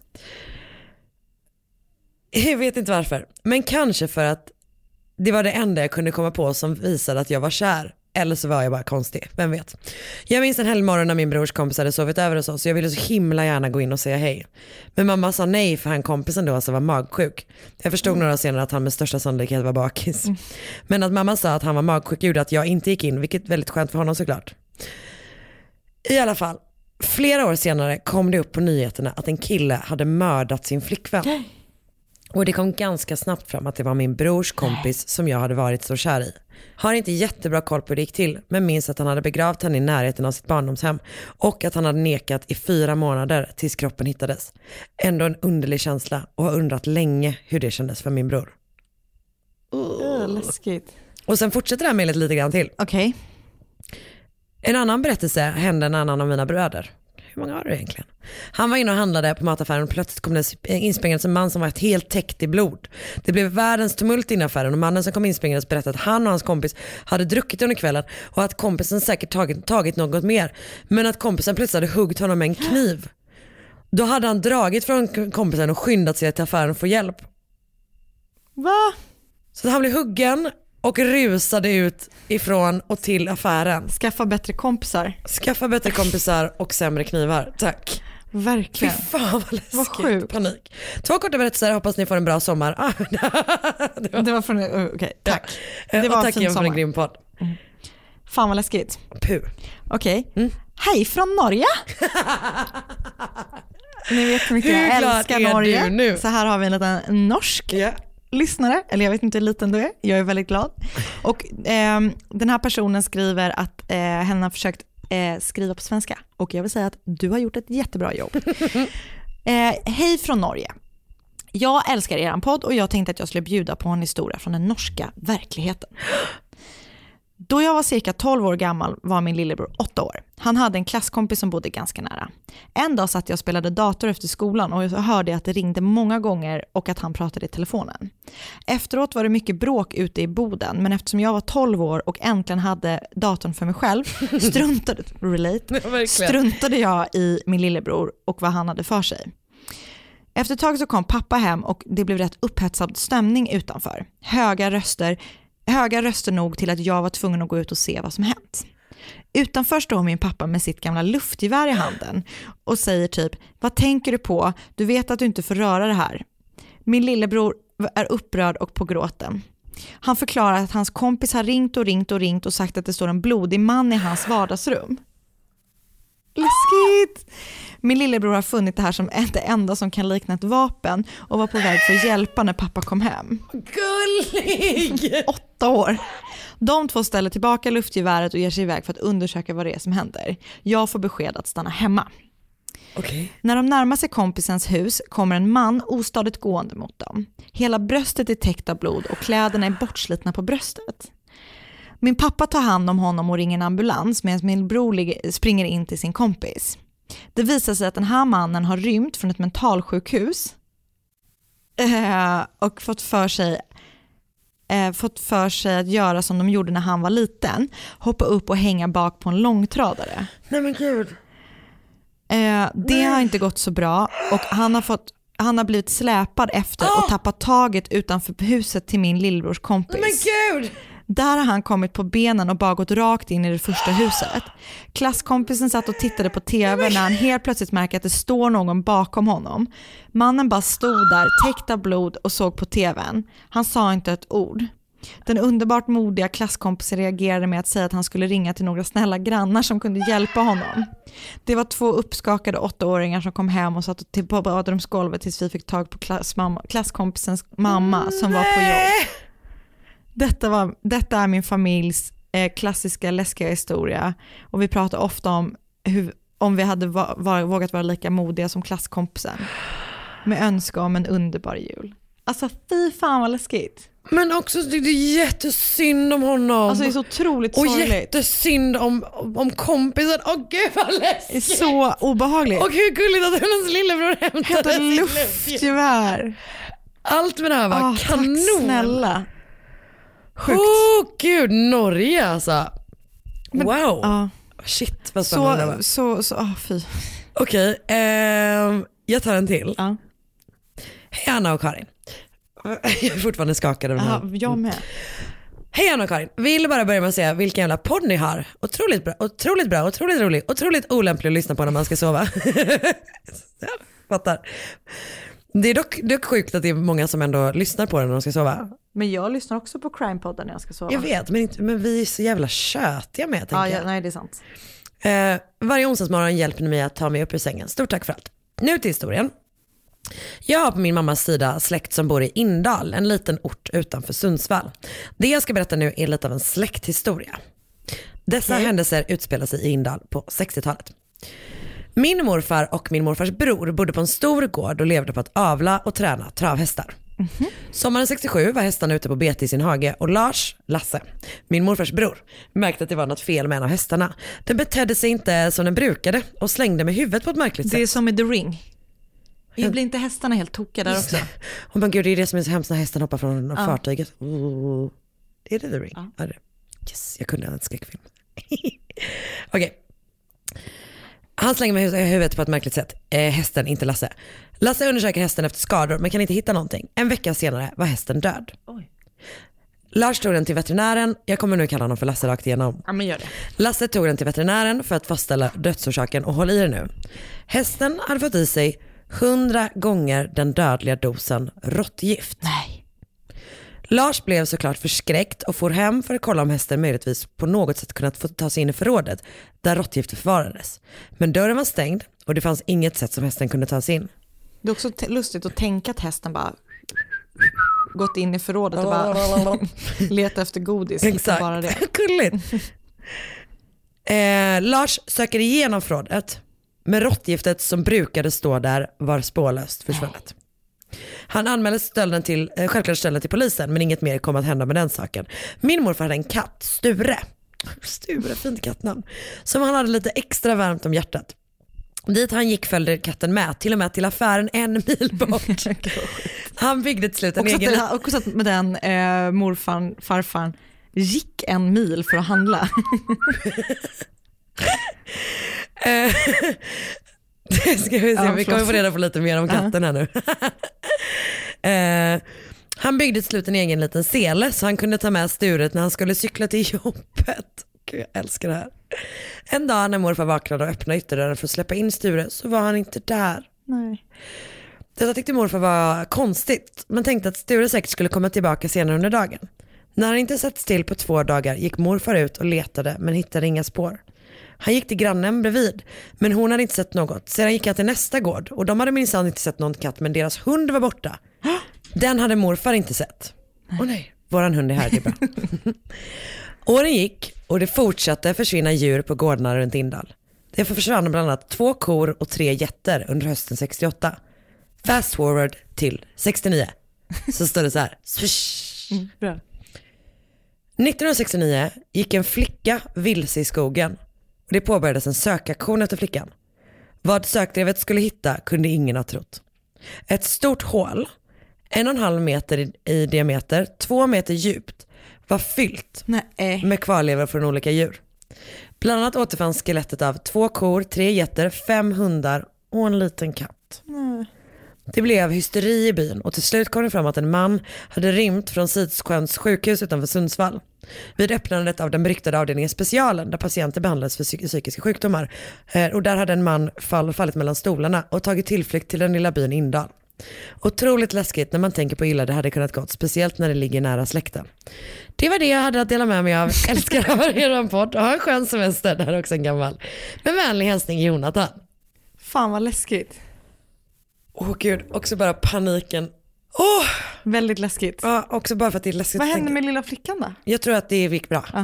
Jag vet inte varför. Men kanske för att det var det enda jag kunde komma på som visade att jag var kär. Eller så var jag bara konstig, vem vet. Jag minns en helgmorgon när min brors kompis hade sovit över hos oss. Så jag ville så himla gärna gå in och säga hej. Men mamma sa nej för han kompisen då alltså var magsjuk. Jag förstod mm. några senare att han med största sannolikhet var bakis. Mm. Men att mamma sa att han var magsjuk gjorde att jag inte gick in. Vilket är väldigt skönt för honom såklart. I alla fall, flera år senare kom det upp på nyheterna att en kille hade mördat sin flickvän. Och det kom ganska snabbt fram att det var min brors kompis som jag hade varit så kär i. Har inte jättebra koll på hur det gick till, men minns att han hade begravt henne i närheten av sitt barndomshem och att han hade nekat i fyra månader tills kroppen hittades. Ändå en underlig känsla och har undrat länge hur det kändes för min bror. Oh. Läskigt. Och sen fortsätter det här mejlet lite grann till. Okej. Okay. En annan berättelse hände en annan av mina bröder. Hur många har du egentligen? Han var inne och handlade på mataffären och plötsligt kom det inspringande en man som var helt täckt i blod. Det blev världens tumult i affären och mannen som kom inspringande berättade att han och hans kompis hade druckit under kvällen och att kompisen säkert tagit, tagit något mer. Men att kompisen plötsligt hade huggit honom med en kniv. Då hade han dragit från kompisen och skyndat sig till affären och få hjälp. Va? Så han blev huggen och rusade ut ifrån och till affären. Skaffa bättre kompisar. Skaffa bättre kompisar och sämre knivar. Tack. Verkligen. Fy fan vad läskigt. Vad sjukt. Panik. Två korta berättelser. Hoppas ni får en bra sommar. Ah, det, var... det var från... Okej, okay, tack. Ja. Det var och tack igen för en grym podd. Mm. Fan vad läskigt. Puh. Okej. Okay. Mm. Hej från Norge. Ni vet hur mycket hur jag älskar Norge. Du nu? Så här har vi en liten norsk. Yeah. Lyssnare, eller jag vet inte hur liten du är, jag är väldigt glad. Och eh, den här personen skriver att eh, henne har försökt eh, skriva på svenska. Och jag vill säga att du har gjort ett jättebra jobb. eh, Hej från Norge. Jag älskar er podd och jag tänkte att jag skulle bjuda på en historia från den norska verkligheten. Då jag var cirka tolv år gammal var min lillebror åtta år. Han hade en klasskompis som bodde ganska nära. En dag satt jag och spelade dator efter skolan och jag hörde att det ringde många gånger och att han pratade i telefonen. Efteråt var det mycket bråk ute i boden, men eftersom jag var tolv år och äntligen hade datorn för mig själv struntade, relate, struntade jag i min lillebror och vad han hade för sig. Efter ett tag så kom pappa hem och det blev rätt upphetsad stämning utanför. Höga röster Höga röster nog till att jag var tvungen att gå ut och se vad som hänt. Utanför står min pappa med sitt gamla luftgevär i handen och säger typ, vad tänker du på? Du vet att du inte får röra det här. Min lillebror är upprörd och på gråten. Han förklarar att hans kompis har ringt och ringt och ringt och sagt att det står en blodig man i hans vardagsrum. Läskigt! Min lillebror har funnit det här som det enda som kan likna ett vapen och var på väg för att hjälpa när pappa kom hem. Gullig! Åtta år. De två ställer tillbaka luftgeväret och ger sig iväg för att undersöka vad det är som händer. Jag får besked att stanna hemma. Okay. När de närmar sig kompisens hus kommer en man ostadigt gående mot dem. Hela bröstet är täckt av blod och kläderna är bortslitna på bröstet. Min pappa tar hand om honom och ringer en ambulans medan min bror springer in till sin kompis. Det visar sig att den här mannen har rymt från ett mentalsjukhus eh, och fått för sig eh, fått för sig att göra som de gjorde när han var liten. Hoppa upp och hänga bak på en långtradare. Nej men gud. Eh, det Nej. har inte gått så bra och han har fått han har blivit släpad efter oh! och tappat taget utanför huset till min lillebrors kompis. Men gud! Där har han kommit på benen och bara gått rakt in i det första huset. Klasskompisen satt och tittade på tv när han helt plötsligt märker att det står någon bakom honom. Mannen bara stod där, täckt av blod och såg på tvn. Han sa inte ett ord. Den underbart modiga klasskompisen reagerade med att säga att han skulle ringa till några snälla grannar som kunde hjälpa honom. Det var två uppskakade åttaåringar som kom hem och satt till på badrumsgolvet tills vi fick tag på klassmamma, klasskompisens mamma som var på jobb. Detta, var, detta är min familjs eh, klassiska läskiga historia och vi pratar ofta om hur, om vi hade va, var, vågat vara lika modiga som klasskompisen med önska om en underbar jul. Alltså fy fan vad läskigt. Men också det är jättesynd om honom. Alltså det är så otroligt och sorgligt. Och jättesynd om, om kompisen. Åh gud vad läskigt. Det är så obehagligt. Och hur gulligt att hennes lillebror hämtade ett luftgevär. Allt med det här var oh, kanon. Tack snälla. Sjukt. Åh oh, gud, Norge alltså. Men, wow. Uh, Shit vad spännande det var. Så, så, oh, fy. Okej, okay, eh, jag tar en till. Uh. Hej Anna och Karin. Jag är fortfarande skakad av den här. Uh, jag med. Hej Anna och Karin, vill bara börja med att säga vilken jävla podd ni har. Otroligt bra, otroligt bra, otroligt rolig, otroligt olämplig att lyssna på när man ska sova. Jag fattar. Det är dock, dock sjukt att det är många som ändå lyssnar på den när de ska sova. Men jag lyssnar också på Crime-podden när jag ska sova. Jag vet, men, inte, men vi är så jävla tjötiga med, tänker ja, jag. Ja, nej, det är sant. Eh, varje onsdagsmorgon hjälper ni mig att ta mig upp ur sängen. Stort tack för allt. Nu till historien. Jag har på min mammas sida släkt som bor i Indal, en liten ort utanför Sundsvall. Det jag ska berätta nu är lite av en släkthistoria. Dessa okay. händelser utspelar sig i Indal på sextiotalet. Min morfar och min morfars bror bodde på en stor gård och levde på att avla och träna travhästar. Mm-hmm. Sommaren sextiosju var hästarna ute på bete i sin hage och Lars, Lasse, min morfars bror, märkte att det var något fel med en av hästarna. Den betedde sig inte som den brukade och slängde med huvudet på ett märkligt sätt. Det är som i The Ring. Jag blir inte hästarna helt tokiga där också? Och man, gud, det är det som är så hemskt när hästen hoppar från ja. fartyget. Oh. Det är det The Ring. Ja. Ja, det. Yes, jag kunde en skräckfilm. Okej. Okay. Han slänger med huvudet på ett märkligt sätt. Eh, hästen, inte Lasse. Lasse undersöker hästen efter skador men kan inte hitta någonting. En vecka senare var hästen död. Oj. Lars tog den till veterinären. Jag kommer nu kalla honom för Lasse rakt igenom. Ja, men gör det. Lasse tog den till veterinären för att fastställa dödsorsaken och håll i det nu. Hästen hade fått i sig hundra gånger den dödliga dosen råttgift. Nej. Lars blev såklart förskräckt och for hem för att kolla om hästen möjligtvis på något sätt kunnat få ta sig in i förrådet där råttgiftet förvarades. Men dörren var stängd och det fanns inget sätt som hästen kunde ta sig in. Det är också t- lustigt att tänka att hästen bara gått in i förrådet och bara letat efter godis. Exakt, bara det. Kulligt. eh, Lars söker igenom förrådet, men råttgiftet som brukade stå där var spårlöst försvunnet. Han anmälde stölden till, eh, självklart stölden till polisen, men inget mer kom att hända med den saken. Min morfar hade en katt, Sture. Sture, fint kattnamn. Som han hade lite extra varmt om hjärtat. Dit han gick följde katten med, till och med till affären en mil bort. Han byggde till slut en också egen... Och också att med den eh, morfan, farfan gick en mil för att handla. Ska vi se, ja, vi kommer få reda på lite mer om katten här nu. eh, han byggde till slut en egen liten sele så han kunde ta med Sturet när han skulle cykla till jobbet. Gud, jag älskar det här. En dag när morfar vaknade och öppnade ytterdörren för att släppa in Sture så var han inte där. Nej. Detta tyckte morfar var konstigt, men tänkte att Sture säkert skulle komma tillbaka senare under dagen. När han inte satt still på två dagar gick morfar ut och letade men hittade inga spår. Han gick till grannen bredvid, men hon hade inte sett något. Sedan gick han till nästa gård och de hade minsann inte sett någon katt, men deras hund var borta. Den hade morfar inte sett. Åh oh, nej, våran hund är här, det är bra. Åren gick och det fortsatte försvinna djur på gårdarna runt Indal. Det försvann bland annat två kor och tre getter under hösten sextioåtta. Fast forward till sextionio. Så står det så här. Swish. Mm, bra. nittonhundrasextionio gick en flicka vilse i skogen. Och det påbörjades en sökaktion efter flickan. Vad sökdrevet skulle hitta kunde ingen ha trott. Ett stort hål, en och en halv meter i, i diameter, två meter djupt, var fyllt Nej. med kvarlevor från olika djur. Bland annat återfanns skelettet av två kor, tre getter, fem hundar och en liten katt. Nej. Det blev hysteri i byn och till slut kom det fram att en man hade rymt från Sidssjöns sjukhus utanför Sundsvall. Vid öppnandet av den beryktade avdelningen Specialen där patienter behandlades för psyk- psykiska sjukdomar. Och där hade en man fall- fallit mellan stolarna och tagit tillflykt till den lilla byn Indal. Otroligt läskigt när man tänker på illa det hade kunnat gått, speciellt när det ligger nära släkten. Det var det jag hade att dela med mig av. Älskar att vara en podd och ha en skön semester. Det här är också en gammal. Med vänlig hälsning Jonathan. Fan vad läskigt. Åh oh, gud, också bara paniken. Oh! Väldigt läskigt. Ja, också bara för att det är läskigt. Vad hände med lilla flickan då? Jag tror att det gick bra. Ja.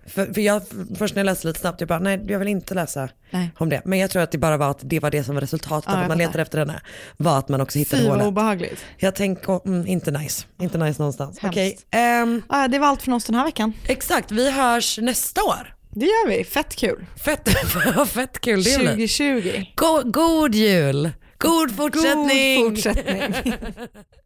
För, för jag, först när jag läste lite snabbt, jag bara nej jag vill inte läsa Nej. om det. Men jag tror att det bara var att det var det som var resultatet Ja, av att man fattar. letade efter henne. Var att man också hittade Fy vad hålet. obehagligt. Jag tänker, mm, inte nice. Inte nice någonstans. Hemskt. Okej, ehm, Ja, det var allt från oss den här veckan. exakt. Vi hörs nästa år. Det gör vi, fett kul. Fett, fett kul det blir. tjugo tjugo. God, god jul. God fortsättning. God fortsättning.